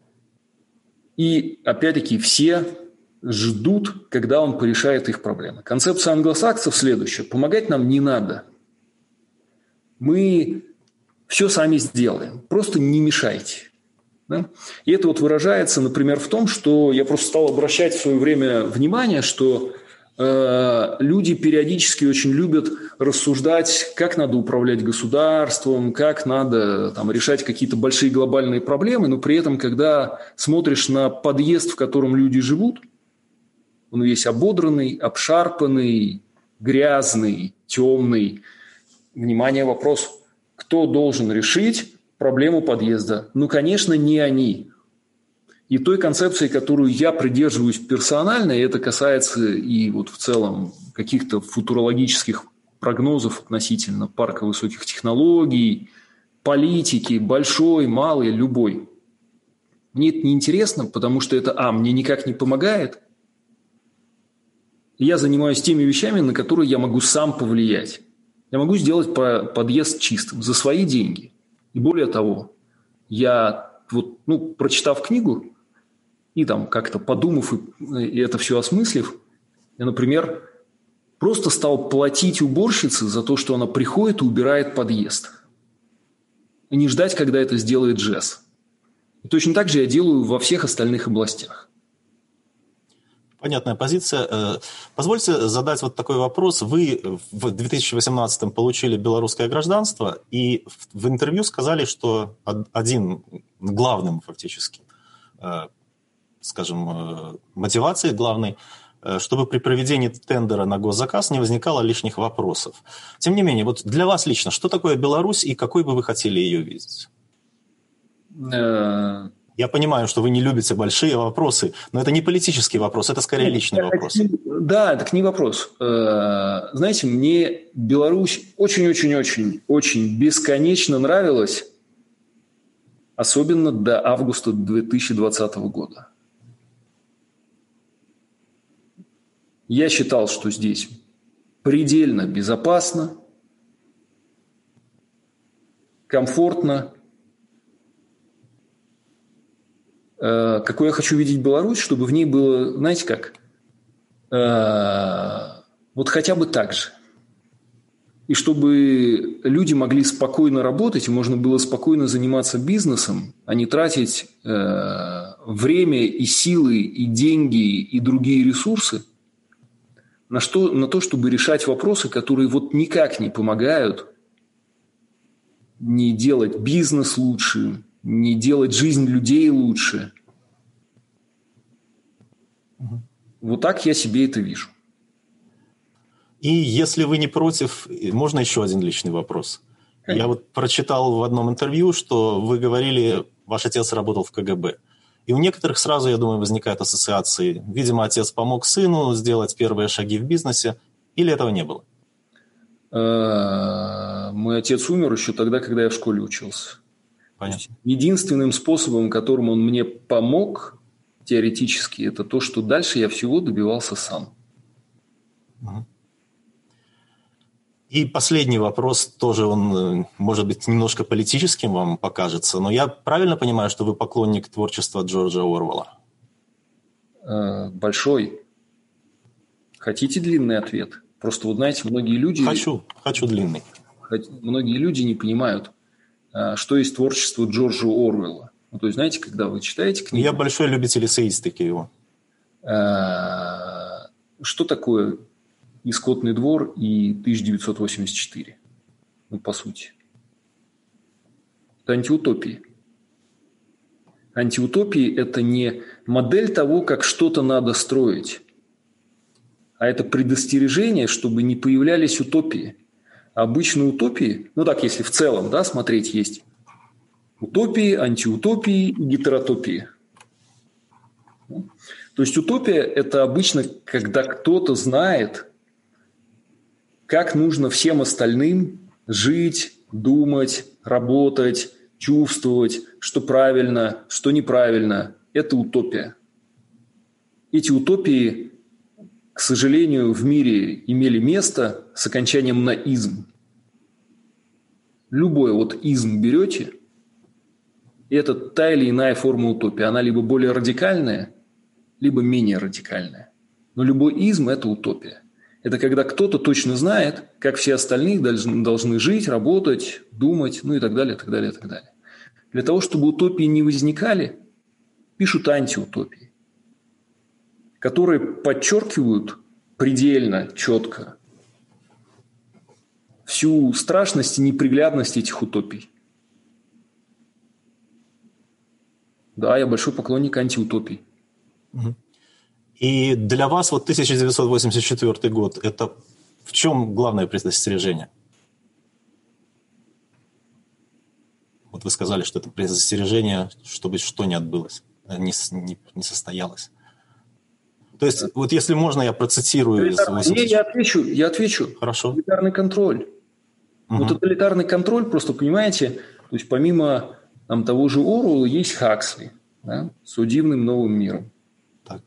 и, опять-таки, все ждут, когда он порешает их проблемы. Концепция англосаксов следующая. Помогать нам не надо. Мы все сами сделаем. Просто не мешайте. Да? И это вот выражается, например, в том, что я просто стал обращать в свое время внимание, что люди периодически очень любят рассуждать, как надо управлять государством, как надо там, решать какие-то большие глобальные проблемы, но при этом, когда смотришь на подъезд, в котором люди живут, он весь ободранный, обшарпанный, грязный, темный. Внимание, вопрос, кто должен решить проблему подъезда? Ну, конечно, не они. И той концепции, которую я придерживаюсь персонально, и это касается и вот в целом каких-то футурологических прогнозов относительно парка высоких технологий, политики, большой, малый, любой. Мне это неинтересно, потому что это, а, мне никак не помогает. И я занимаюсь теми вещами, на которые я могу сам повлиять. Я могу сделать подъезд чистым за свои деньги. И более того, я, вот, ну, прочитав книгу, и там как-то подумав и, и это все осмыслив, я, например, просто стал платить уборщице за то, что она приходит и убирает подъезд. И не ждать, когда это сделает Джесс. И точно так же я делаю во всех остальных областях. Понятная позиция. Позвольте задать вот такой вопрос. Вы в две тысячи восемнадцатом получили белорусское гражданство, и в интервью сказали, что один главным фактически, скажем, мотивацией главной, чтобы при проведении тендера на госзаказ не возникало лишних вопросов. Тем не менее, вот для вас лично, что такое Беларусь и какой бы вы хотели ее видеть? Я понимаю, что вы не любите большие вопросы, но это не политический вопрос, это скорее личный вопрос. Да, это не вопрос. Знаете, мне Беларусь очень-очень-очень-очень бесконечно нравилась, особенно до августа две тысячи двадцатого года. Я считал, что здесь предельно безопасно, комфортно. Какой я хочу видеть Беларусь, чтобы в ней было, знаете как, вот хотя бы так же. И чтобы люди могли спокойно работать, и можно было спокойно заниматься бизнесом, а не тратить время и силы, и деньги, и другие ресурсы на, что, на то, чтобы решать вопросы, которые вот никак не помогают не делать бизнес лучше, не делать жизнь людей лучше. Угу. Вот так я себе это вижу. И если вы не против, можно еще один личный вопрос? Я вот прочитал в одном интервью, что вы говорили, ваш отец работал в ка гэ бэ. И у некоторых сразу, я думаю, возникают ассоциации. Видимо, отец помог сыну сделать первые шаги в бизнесе, или этого не было? Мой отец умер еще тогда, когда я в школе учился. Понятно. Единственным способом, которым он мне помог теоретически, это то, что дальше я всего добивался сам. Угу. И последний вопрос, тоже он, может быть, немножко политическим вам покажется, но я правильно понимаю, что вы поклонник творчества Джорджа Оруэлла? Большой. Хотите длинный ответ? Просто, вот знаете, многие люди... Хочу, хочу длинный. Многие люди не понимают, что есть творчество Джорджа Оруэлла. Ну, то есть, знаете, когда вы читаете книгу... Я большой любитель эссеистики его. Что такое... и «Скотный двор», и тысяча девятьсот восемьдесят четыре. Ну, по сути. Это антиутопии. Антиутопии – это не модель того, как что-то надо строить, а это предостережение, чтобы не появлялись утопии. А обычно утопии, ну так, если в целом, да, смотреть, есть утопии, антиутопии и гетеротопии. То есть утопия – это обычно, когда кто-то знает, как нужно всем остальным жить, думать, работать, чувствовать, что правильно, что неправильно. Это утопия. Эти утопии, к сожалению, в мире имели место с окончанием на «изм». Любой вот «изм» берете, и это та или иная форма утопии. Она либо более радикальная, либо менее радикальная. Но любой «изм» – это утопия. Это когда кто-то точно знает, как все остальные должны, должны жить, работать, думать, ну и так далее, так далее, так далее. Для того, чтобы утопии не возникали, пишут антиутопии, которые подчеркивают предельно четко всю страшность и неприглядность этих утопий. Да, я большой поклонник антиутопий. Угу. И для вас вот тысяча девятьсот восемьдесят четвёртый год – это в чем главное предостережение? Вот вы сказали, что это предостережение, чтобы что не отбылось, не, не, не состоялось. То есть, вот если можно, я процитирую. Из Не, я отвечу, я отвечу. Хорошо. Тоталитарный контроль. Угу. Ну, тоталитарный контроль, просто понимаете, то есть помимо там, того же Оруэлла есть Хаксли, да, с «Судебным новым миром». Так.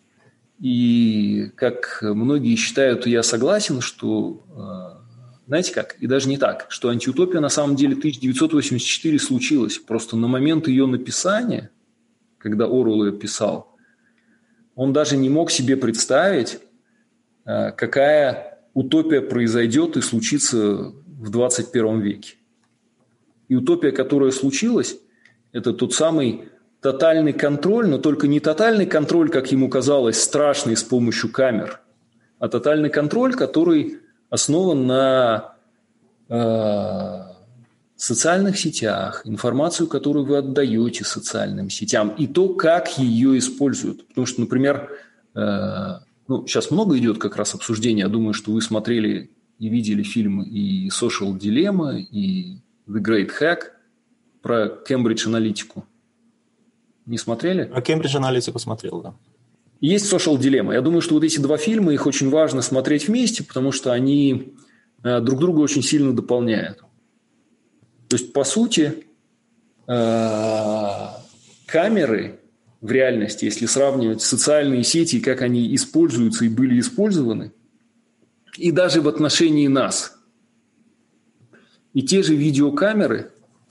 И как многие считают, я согласен, что, знаете как, и даже не так, что антиутопия на самом деле тысяча девятьсот восемьдесят четыре случилась. Просто на момент ее написания, когда Оруэлл ее писал, он даже не мог себе представить, какая утопия произойдет и случится в двадцать первом веке. И утопия, которая случилась, это тот самый тотальный контроль, но только не тотальный контроль, как ему казалось, страшный с помощью камер, а тотальный контроль, который основан на э, социальных сетях, информацию, которую вы отдаете социальным сетям, и то, как ее используют. Потому что, например, э, ну, сейчас много идет как раз обсуждения, я думаю, что вы смотрели и видели фильмы и «Social Dilemma», и «The Great Hack» про Кембридж-аналитику. Не смотрели? Про Кембридж-аналитику смотрел, да. Есть «Social Dilemma». Я думаю, что вот эти два фильма, их очень важно смотреть вместе, потому что они э, друг друга очень сильно дополняют. То есть, по сути, э, камеры в реальности, если сравнивать социальные сети, как они используются и были использованы, и даже в отношении нас. И те же видеокамеры,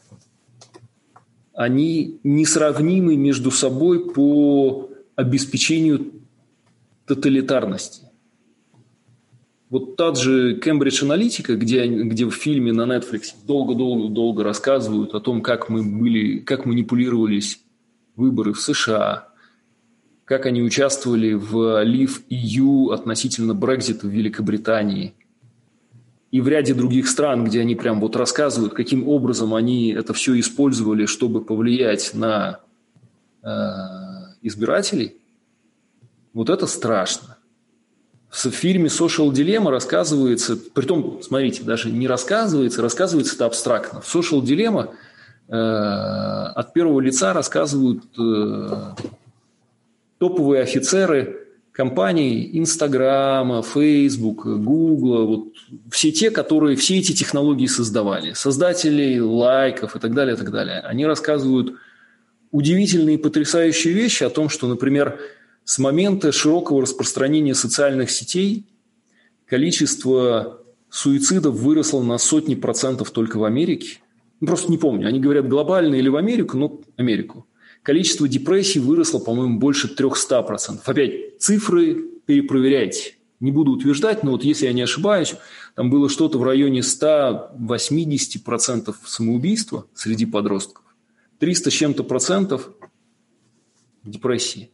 они несравнимы между собой по обеспечению тоталитарности. Вот тот же Кембридж-аналитика, где, где в фильме на Netflix долго-долго-долго рассказывают о том, как мы были, как манипулировались выборы в США, как они участвовали в Leave и ю относительно Брексита в Великобритании и в ряде других стран, где они прям вот рассказывают, каким образом они это все использовали, чтобы повлиять на э, избирателей. Вот это страшно. В фильме «Social Dilemma» рассказывается, притом, смотрите, даже не рассказывается, рассказывается это абстрактно. В «Social Dilemma» э, от первого лица рассказывают э, топовые офицеры компаний Инстаграма, Фейсбука, Гугла, вот все те, которые все эти технологии создавали, создатели лайков и так далее, и так далее. Они рассказывают удивительные и потрясающие вещи о том, что, например, с момента широкого распространения социальных сетей количество суицидов выросло на сотни процентов только в Америке. Ну, просто не помню, они говорят глобально или в Америку, но Америку. Количество депрессий выросло, по-моему, больше триста процентов. Опять, цифры перепроверяйте. Не буду утверждать, но вот если я не ошибаюсь, там было что-то в районе сто восемьдесят процентов самоубийства среди подростков, триста с чем-то процентов депрессии.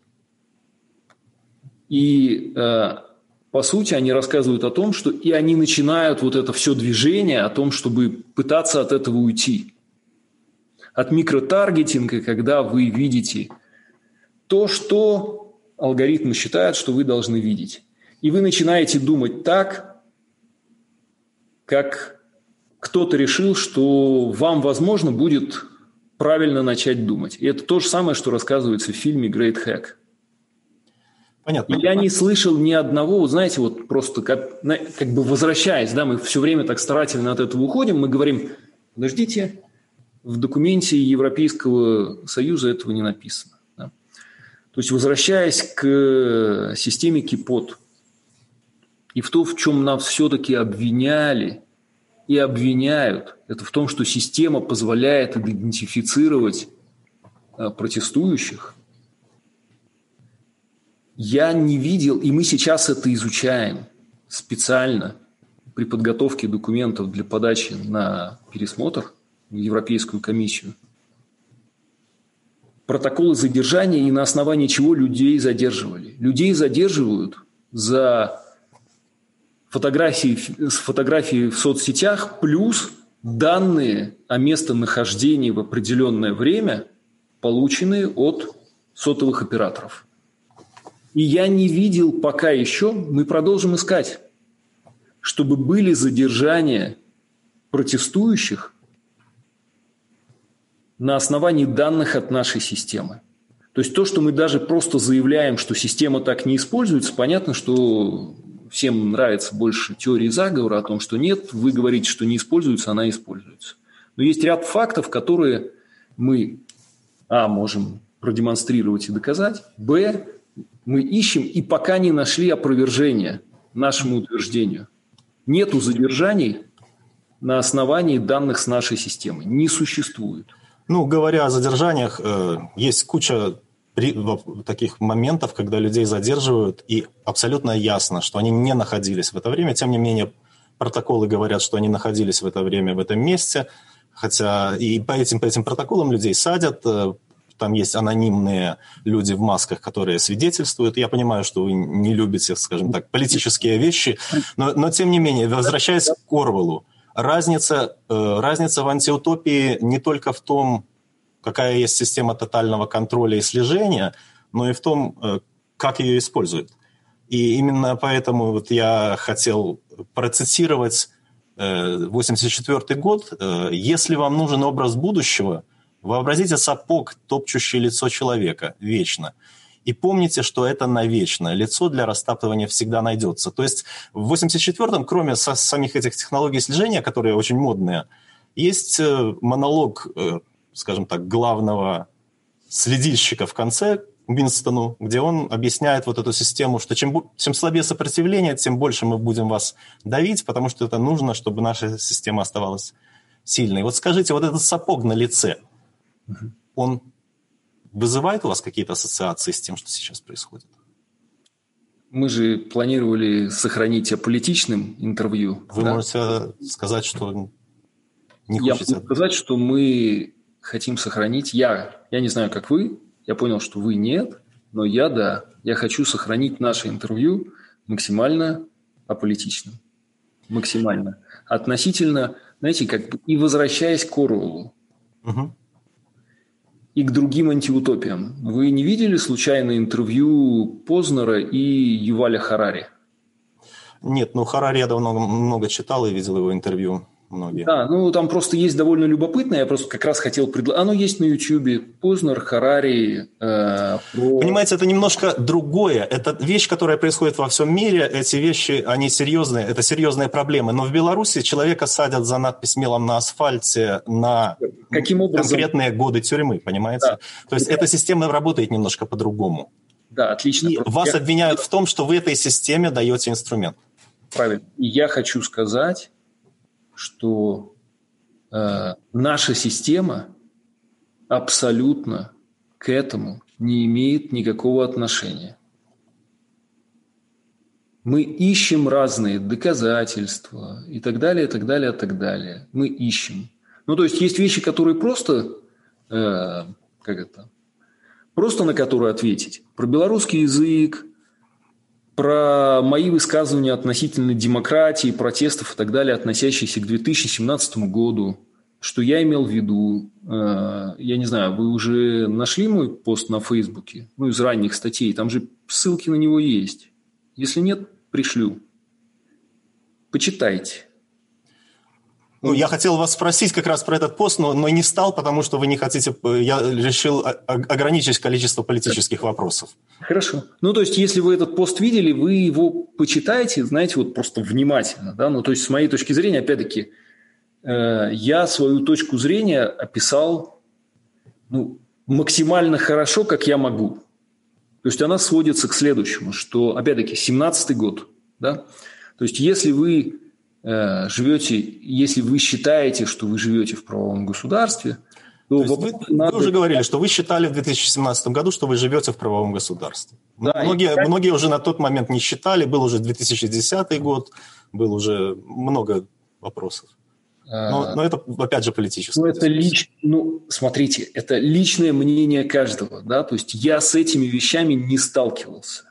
И, э, по сути, они рассказывают о том, что и они начинают вот это все движение о том, чтобы пытаться от этого уйти. От микротаргетинга, когда вы видите то, что алгоритмы считают, что вы должны видеть. И вы начинаете думать так, как кто-то решил, что вам, возможно, будет правильно начать думать. И это то же самое, что рассказывается в фильме «Great Hack». Понятно. Я не слышал ни одного, вот знаете, вот просто как, как бы возвращаясь, да, мы все время так старательно от этого уходим, мы говорим, подождите, в документе Европейского Союза этого не написано. Да? То есть, возвращаясь к системе КИПОД и в то, в чем нас все-таки обвиняли и обвиняют, это в том, что система позволяет идентифицировать протестующих. Я не видел, и мы сейчас это изучаем специально при подготовке документов для подачи на пересмотр в Европейскую комиссию. Протоколы задержания и на основании чего людей задерживали. Людей задерживают за фотографии, фотографии в соцсетях плюс данные о местонахождении в определенное время, полученные от сотовых операторов. И я не видел пока еще, мы продолжим искать, чтобы были задержания протестующих на основании данных от нашей системы. То есть то, что мы даже просто заявляем, что система так не используется, понятно, что всем нравится больше теории заговора о том, что нет, вы говорите, что не используется, она используется. Но есть ряд фактов, которые мы, а, можем продемонстрировать и доказать, б, мы ищем и пока не нашли опровержения нашему утверждению. Нету задержаний на основании данных с нашей системы. Не существует. Ну, говоря о задержаниях, есть куча таких моментов, когда людей задерживают, и абсолютно ясно, что они не находились в это время. Тем не менее, протоколы говорят, что они находились в это время в этом месте. Хотя и по этим, по этим протоколам людей садят. Там есть анонимные люди в масках, которые свидетельствуют. Я понимаю, что вы не любите, скажем так, политические вещи, но, но тем не менее, возвращаясь к Орвеллу, разница, э, разница в антиутопии не только в том, какая есть система тотального контроля и слежения, но и в том, э, как ее используют. И именно поэтому вот я хотел процитировать э, восемьдесят четвёртый год. Э, «Если вам нужен образ будущего, вообразите сапог, топчущий лицо человека, вечно. И помните, что это навечно. Лицо для растаптывания всегда найдется». То есть в восемьдесят четвёртом, кроме со, самих этих технологий слежения, которые очень модные, есть монолог, скажем так, главного следильщика в конце, Уинстону, где он объясняет вот эту систему, что чем, чем слабее сопротивление, тем больше мы будем вас давить, потому что это нужно, чтобы наша система оставалась сильной. Вот скажите, вот этот сапог на лице, он вызывает у вас какие-то ассоциации с тем, что сейчас происходит? Мы же планировали сохранить аполитичным интервью. Вы да? можете сказать, что не хотите... Я могу сказать, что мы хотим сохранить... Я, я не знаю, как вы, я понял, что вы нет, но я да. Я хочу сохранить наше интервью максимально аполитичным. Максимально. Относительно, знаете, как бы и возвращаясь к Орвеллу. Угу. И к другим антиутопиям. Вы не видели случайно интервью Познера и Юваля Харари? Нет, ну Харари я давно много читал и видел его интервью. Многие. Да, ну там просто есть довольно любопытное, я просто как раз хотел предложить. Оно есть на Ютьюбе. Познер, Харари. Э, про... Понимаете, это немножко другое. Это вещь, которая происходит во всем мире. Эти вещи, они серьезные, это серьезные проблемы. Но в Беларуси человека садят за надпись мелом на асфальте на Каким образом? Конкретные годы тюрьмы, понимаете? Да. То есть да. Эта система работает немножко по-другому. Да, отлично. И просто вас я... обвиняют в том, что вы этой системе даете инструмент. Правильно. И я хочу сказать, что э, наша система абсолютно к этому не имеет никакого отношения. Мы ищем разные доказательства и так далее, и так далее, и так далее. Мы ищем. Ну, то есть, есть вещи, которые просто, э, как это, просто на которые ответить. Про белорусский язык, про мои высказывания относительно демократии, протестов и так далее, относящиеся к две тысячи семнадцатому году, что я имел в виду. Э, я не знаю, вы уже нашли мой пост на Фейсбуке, ну, из ранних статей, там же ссылки на него есть. Если нет, пришлю. Почитайте. Ну, я хотел вас спросить как раз про этот пост, но, но не стал, потому что вы не хотите... Я решил ограничить количество политических вопросов. Хорошо. Ну, то есть, если вы этот пост видели, вы его почитаете, знаете, вот просто внимательно. Да? Ну, то есть, с моей точки зрения, опять-таки, э, я свою точку зрения описал ну, максимально хорошо, как я могу. То есть, она сводится к следующему, что, опять-таки, семнадцатый год. Да? То есть, если вы... живете, если вы считаете, что вы живете в правовом государстве, то, то вы, надо... вы уже говорили, что вы считали в две тысячи семнадцатом году, что вы живете в правовом государстве. Да, многие, и... многие уже на тот момент не считали, был уже две тысячи десятый год, был уже много вопросов. Но, но это, опять же, политическое. Ну, это лич... ну, смотрите, это личное мнение каждого. Да? То есть я с этими вещами не сталкивался.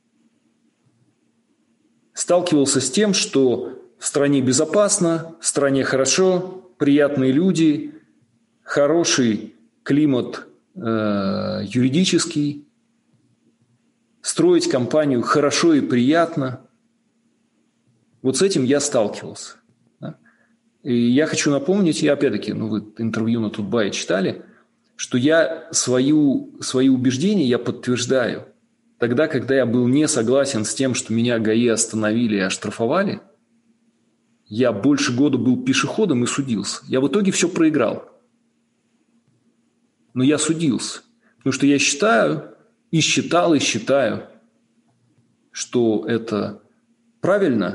Сталкивался с тем, что в стране безопасно, в стране хорошо, приятные люди, хороший климат э, юридический, строить компанию хорошо и приятно. Вот с этим я сталкивался. Да? И я хочу напомнить, и опять-таки, ну вы интервью на Тутбае читали, что я свою, свои убеждения я подтверждаю. Тогда, когда я был не согласен с тем, что меня ГАИ остановили и оштрафовали, я больше года был пешеходом и судился. Я в итоге все проиграл. Но я судился. Потому что я считаю, и считал, и считаю, что это правильно.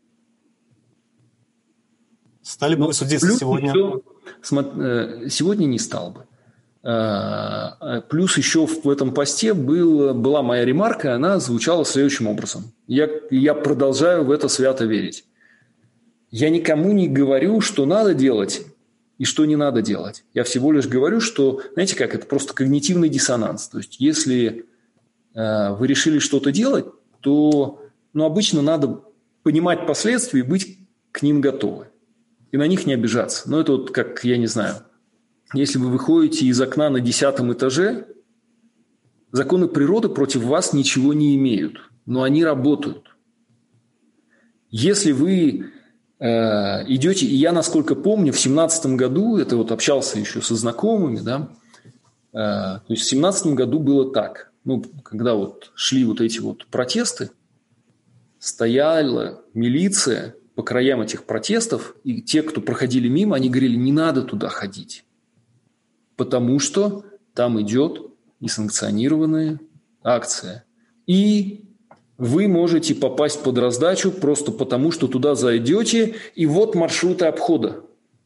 Стали бы вы судиться сегодня? Еще, сегодня не стал бы. Плюс еще в этом посте был, была моя ремарка, она звучала следующим образом. Я, я продолжаю в это свято верить. Я никому не говорю, что надо делать и что не надо делать. Я всего лишь говорю, что, знаете как, это просто когнитивный диссонанс. То есть, если э, вы решили что-то делать, то ну, обычно надо понимать последствия и быть к ним готовы. И на них не обижаться. Но это вот как, я не знаю, если вы выходите из окна на десятом этаже, законы природы против вас ничего не имеют, но они работают. Если вы... идете, и я, насколько помню, в семнадцатом году, это вот общался еще со знакомыми, да, то есть в семнадцатом году было так, ну, когда вот шли вот эти вот протесты, стояла милиция по краям этих протестов, и те, кто проходили мимо, они говорили, не надо туда ходить, потому что там идет несанкционированная акция. И вы можете попасть под раздачу просто потому, что туда зайдете, и вот маршруты обхода.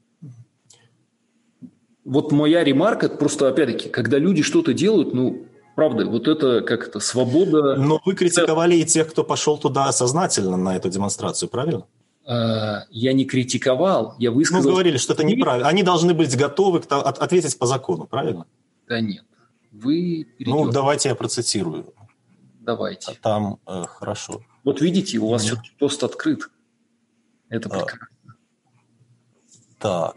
Вот моя ремарка, просто опять-таки, когда люди что-то делают, ну, правда, вот это как это, свобода... Но вы критиковали и тех, кто пошел туда сознательно на эту демонстрацию, правильно? Я не критиковал, я высказал... Ну, говорили, что это неправильно. Они должны быть готовы ответить по закону, правильно? Да нет. Вы перейдете. Ну, давайте я процитирую. Давайте. А там э, хорошо. Вот видите, у вас mm-hmm. все-таки пост открыт. Это прекрасно. А, так.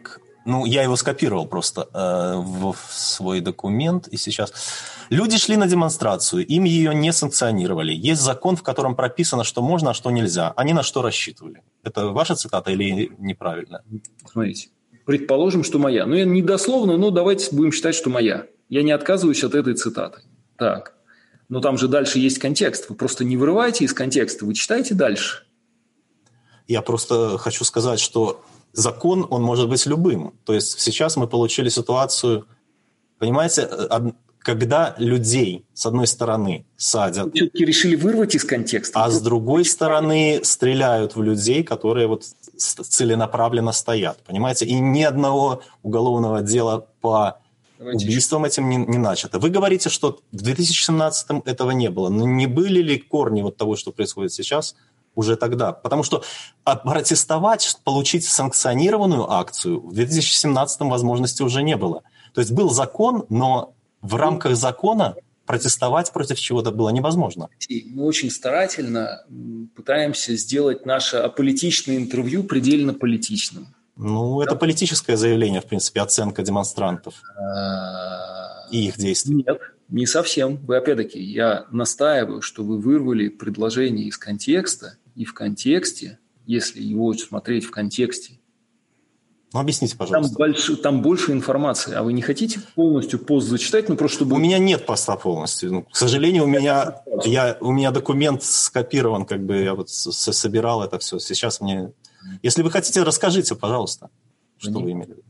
Ну, я его скопировал просто э, в свой документ, и сейчас... Люди шли на демонстрацию, им ее не санкционировали. Есть закон, в котором прописано, что можно, а что нельзя. Они на что рассчитывали? Это ваша цитата или неправильная? Смотрите, предположим, что моя. Ну, я не дословно, но давайте будем считать, что моя. Я не отказываюсь от этой цитаты. Так. Но там же дальше есть контекст. Вы просто не вырываете из контекста, вы читаете дальше. Я просто хочу сказать, что закон, он может быть любым. То есть сейчас мы получили ситуацию, понимаете, когда людей, с одной стороны, садят... Вы все-таки решили вырвать из контекста. А с другой стороны, стреляют в людей, которые вот целенаправленно стоят. Понимаете? И ни одного уголовного дела по Давайте убийствам еще. этим не, не начато. Вы говорите, что в две тысячи семнадцатом этого не было. Но не были ли корни вот того, что происходит сейчас, уже тогда? Потому что протестовать, получить санкционированную акцию в две тысячи семнадцатом возможности уже не было. То есть был закон, но в рамках закона протестовать против чего-то было невозможно. Мы очень старательно пытаемся сделать наше аполитичное интервью предельно политичным. Ну, это политическое заявление, в принципе, оценка демонстрантов и их действий. Нет, не совсем. Вы опять-таки, я настаиваю, что вы вырвали предложение из контекста, и в контексте, если его смотреть в контексте, ну, объясните, пожалуйста. Там больше, там больше информации. А вы не хотите полностью пост зачитать? Ну, просто чтобы... У меня нет поста полностью. Ну, к сожалению, у меня, я, у меня документ скопирован, как бы я вот собирал это все. Сейчас мне... Если вы хотите, расскажите, пожалуйста, что Они... вы имели в виду.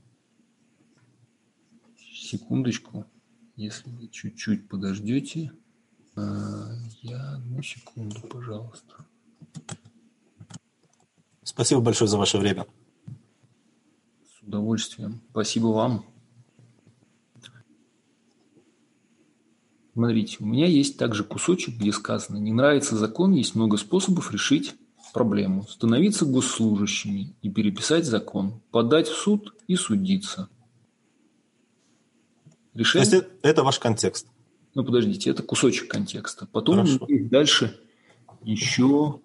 Секундочку. Если вы чуть-чуть подождете. Я одну секунду, пожалуйста. Спасибо большое за ваше время. С удовольствием. Спасибо вам. Смотрите, у меня есть также кусочек, где сказано: не нравится закон, есть много способов решить проблему. Становиться госслужащими и переписать закон, подать в суд и судиться. Решение... То есть это ваш контекст? Ну, подождите, это кусочек контекста. Потом Хорошо. Дальше еще...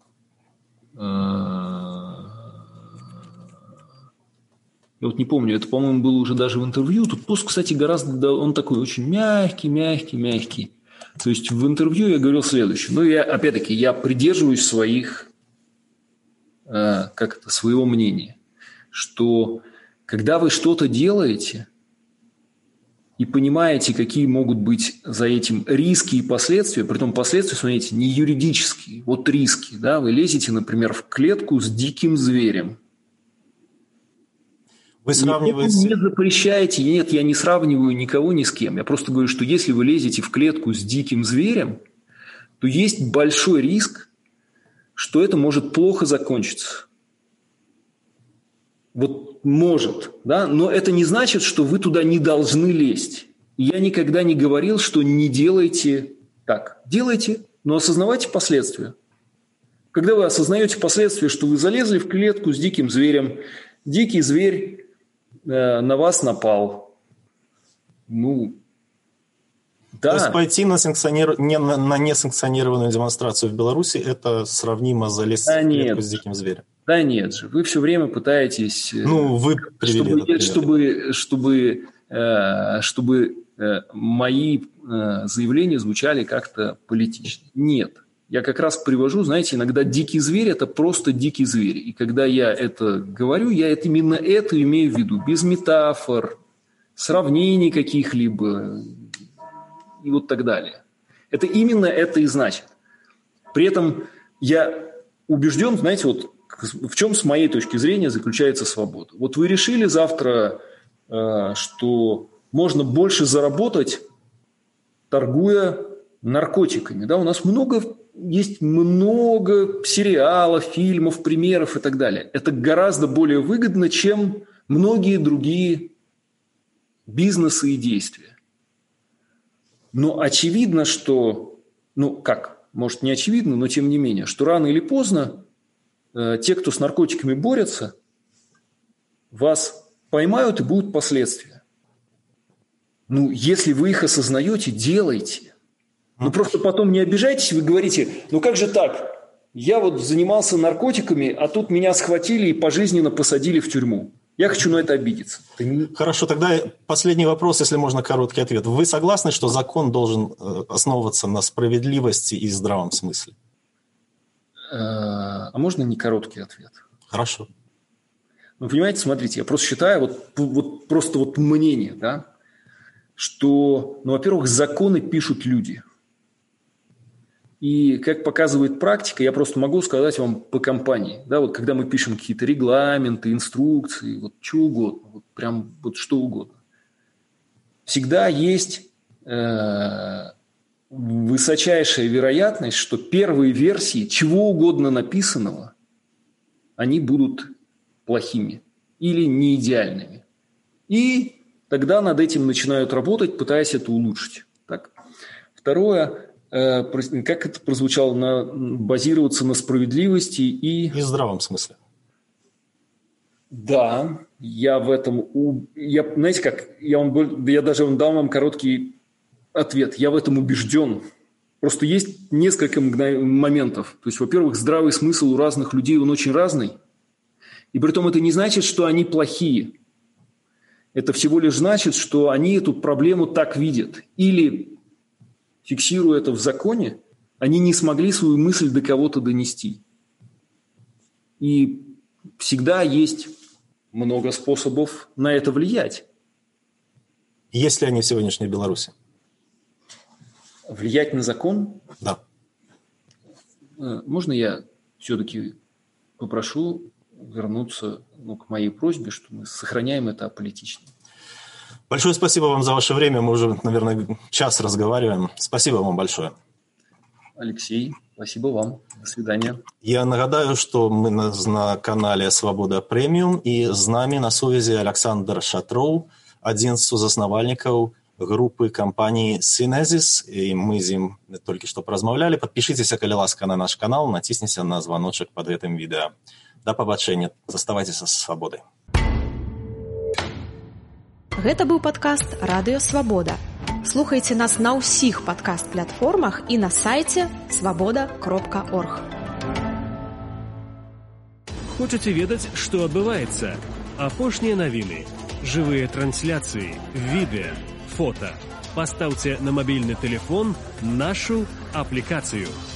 Я вот не помню, это, по-моему, было уже даже в интервью. Тут пост, кстати, гораздо... Он такой очень мягкий, мягкий, мягкий. То есть в интервью я говорил следующее. Ну, я, опять-таки, я придерживаюсь своих... Э, как это, своего мнения. Что когда вы что-то делаете и понимаете, какие могут быть за этим риски и последствия, притом последствия, смотрите, не юридические, вот риски. Да? Вы лезете, например, в клетку с диким зверем. Вы сравниваете... Не запрещаете, нет, я не сравниваю никого ни с кем. Я просто говорю, что если вы лезете в клетку с диким зверем, то есть большой риск, что это может плохо закончиться. Вот может, да, но это не значит, что вы туда не должны лезть. Я никогда не говорил, что не делайте так. Делайте, но осознавайте последствия. Когда вы осознаете последствия, что вы залезли в клетку с диким зверем, дикий зверь на вас напал. Ну, да. То есть пойти на, санкционир... не, на, на несанкционированную демонстрацию в Беларуси – это сравнимо залезть да в клетку нет. с диким зверем? Да нет же. Вы все время пытаетесь… Ну, вы привели чтобы, чтобы, чтобы, чтобы мои заявления звучали как-то политично. Нет. Я как раз привожу, знаете, иногда дикий зверь – это просто дикий зверь. И когда я это говорю, я это, именно это имею в виду. Без метафор, сравнений каких-либо и вот так далее. Это именно это и значит. При этом я убежден, знаете, вот в чем с моей точки зрения заключается свобода. Вот вы решили завтра, что можно больше заработать, торгуя наркотиками. Да, у нас много... Есть много сериалов, фильмов, примеров и так далее. Это гораздо более выгодно, чем многие другие бизнесы и действия. Но очевидно, что... Ну, как? Может, не очевидно, но тем не менее, что рано или поздно э, те, кто с наркотиками борются, вас поймают и будут последствия. Ну, если вы их осознаете, делайте. Ну, просто потом не обижайтесь, вы говорите, ну как же так? Я вот занимался наркотиками, а тут меня схватили и пожизненно посадили в тюрьму. Я хочу на это обидеться. Не... Хорошо, тогда последний вопрос, если можно, короткий ответ. Вы согласны, что закон должен основываться на справедливости и здравом смысле? А можно не короткий ответ? Хорошо. Ну, понимаете, смотрите, я просто считаю, вот, вот просто вот мнение, да, что, ну, во-первых, законы пишут люди. И, как показывает практика, я просто могу сказать вам по компании, да, вот когда мы пишем какие-то регламенты, инструкции, вот что угодно, вот прям вот что угодно, всегда есть э, высочайшая вероятность, что первые версии чего угодно написанного, они будут плохими или не идеальными. И тогда над этим начинают работать, пытаясь это улучшить. Так. Второе, э, как это прозвучало, на, базироваться на справедливости и... И здравом смысле. Да, я в этом... Я, знаете как, я, вам, я даже вам дам вам короткий ответ. Я в этом убежден. Просто есть несколько моментов. То есть, во-первых, здравый смысл у разных людей, он очень разный. И при этом это не значит, что они плохие. Это всего лишь значит, что они эту проблему так видят. Или, фиксируя это в законе, они не смогли свою мысль до кого-то донести. И всегда есть много способов на это влиять. Есть ли они в сегодняшней Беларуси? Влиять на закон? Да. Можно я все-таки попрошу вернуться ну, к моей просьбе, что мы сохраняем это аполитично. Большое спасибо вам за ваше время. Мы уже, наверное, час разговариваем. Спасибо вам большое. Алексей, спасибо вам. До свидания. Я нагадаю, что мы на, на канале «Свобода Премиум» и з нами на сувязі Александр Шатроў, один з сузаснавальнікаў группы компании Synesis, и мы с ним только что поразмовляли. Подпишитесь, калі ласка, на наш канал, натисните на звоночек под этим видео. До побачення. Заставайтесь со свободой. Гэта быў падкаст «Радыё Свабода». Слухайце нас на ўсіх падкаст-платформах і на сайце свабода кропка орг. Хочаце ведаць, што адбываецца? Апошнія навіны, жывыя трансляцыі, відэа, фота. Пастаўце на мабільны тэлефон нашу аплікацыю.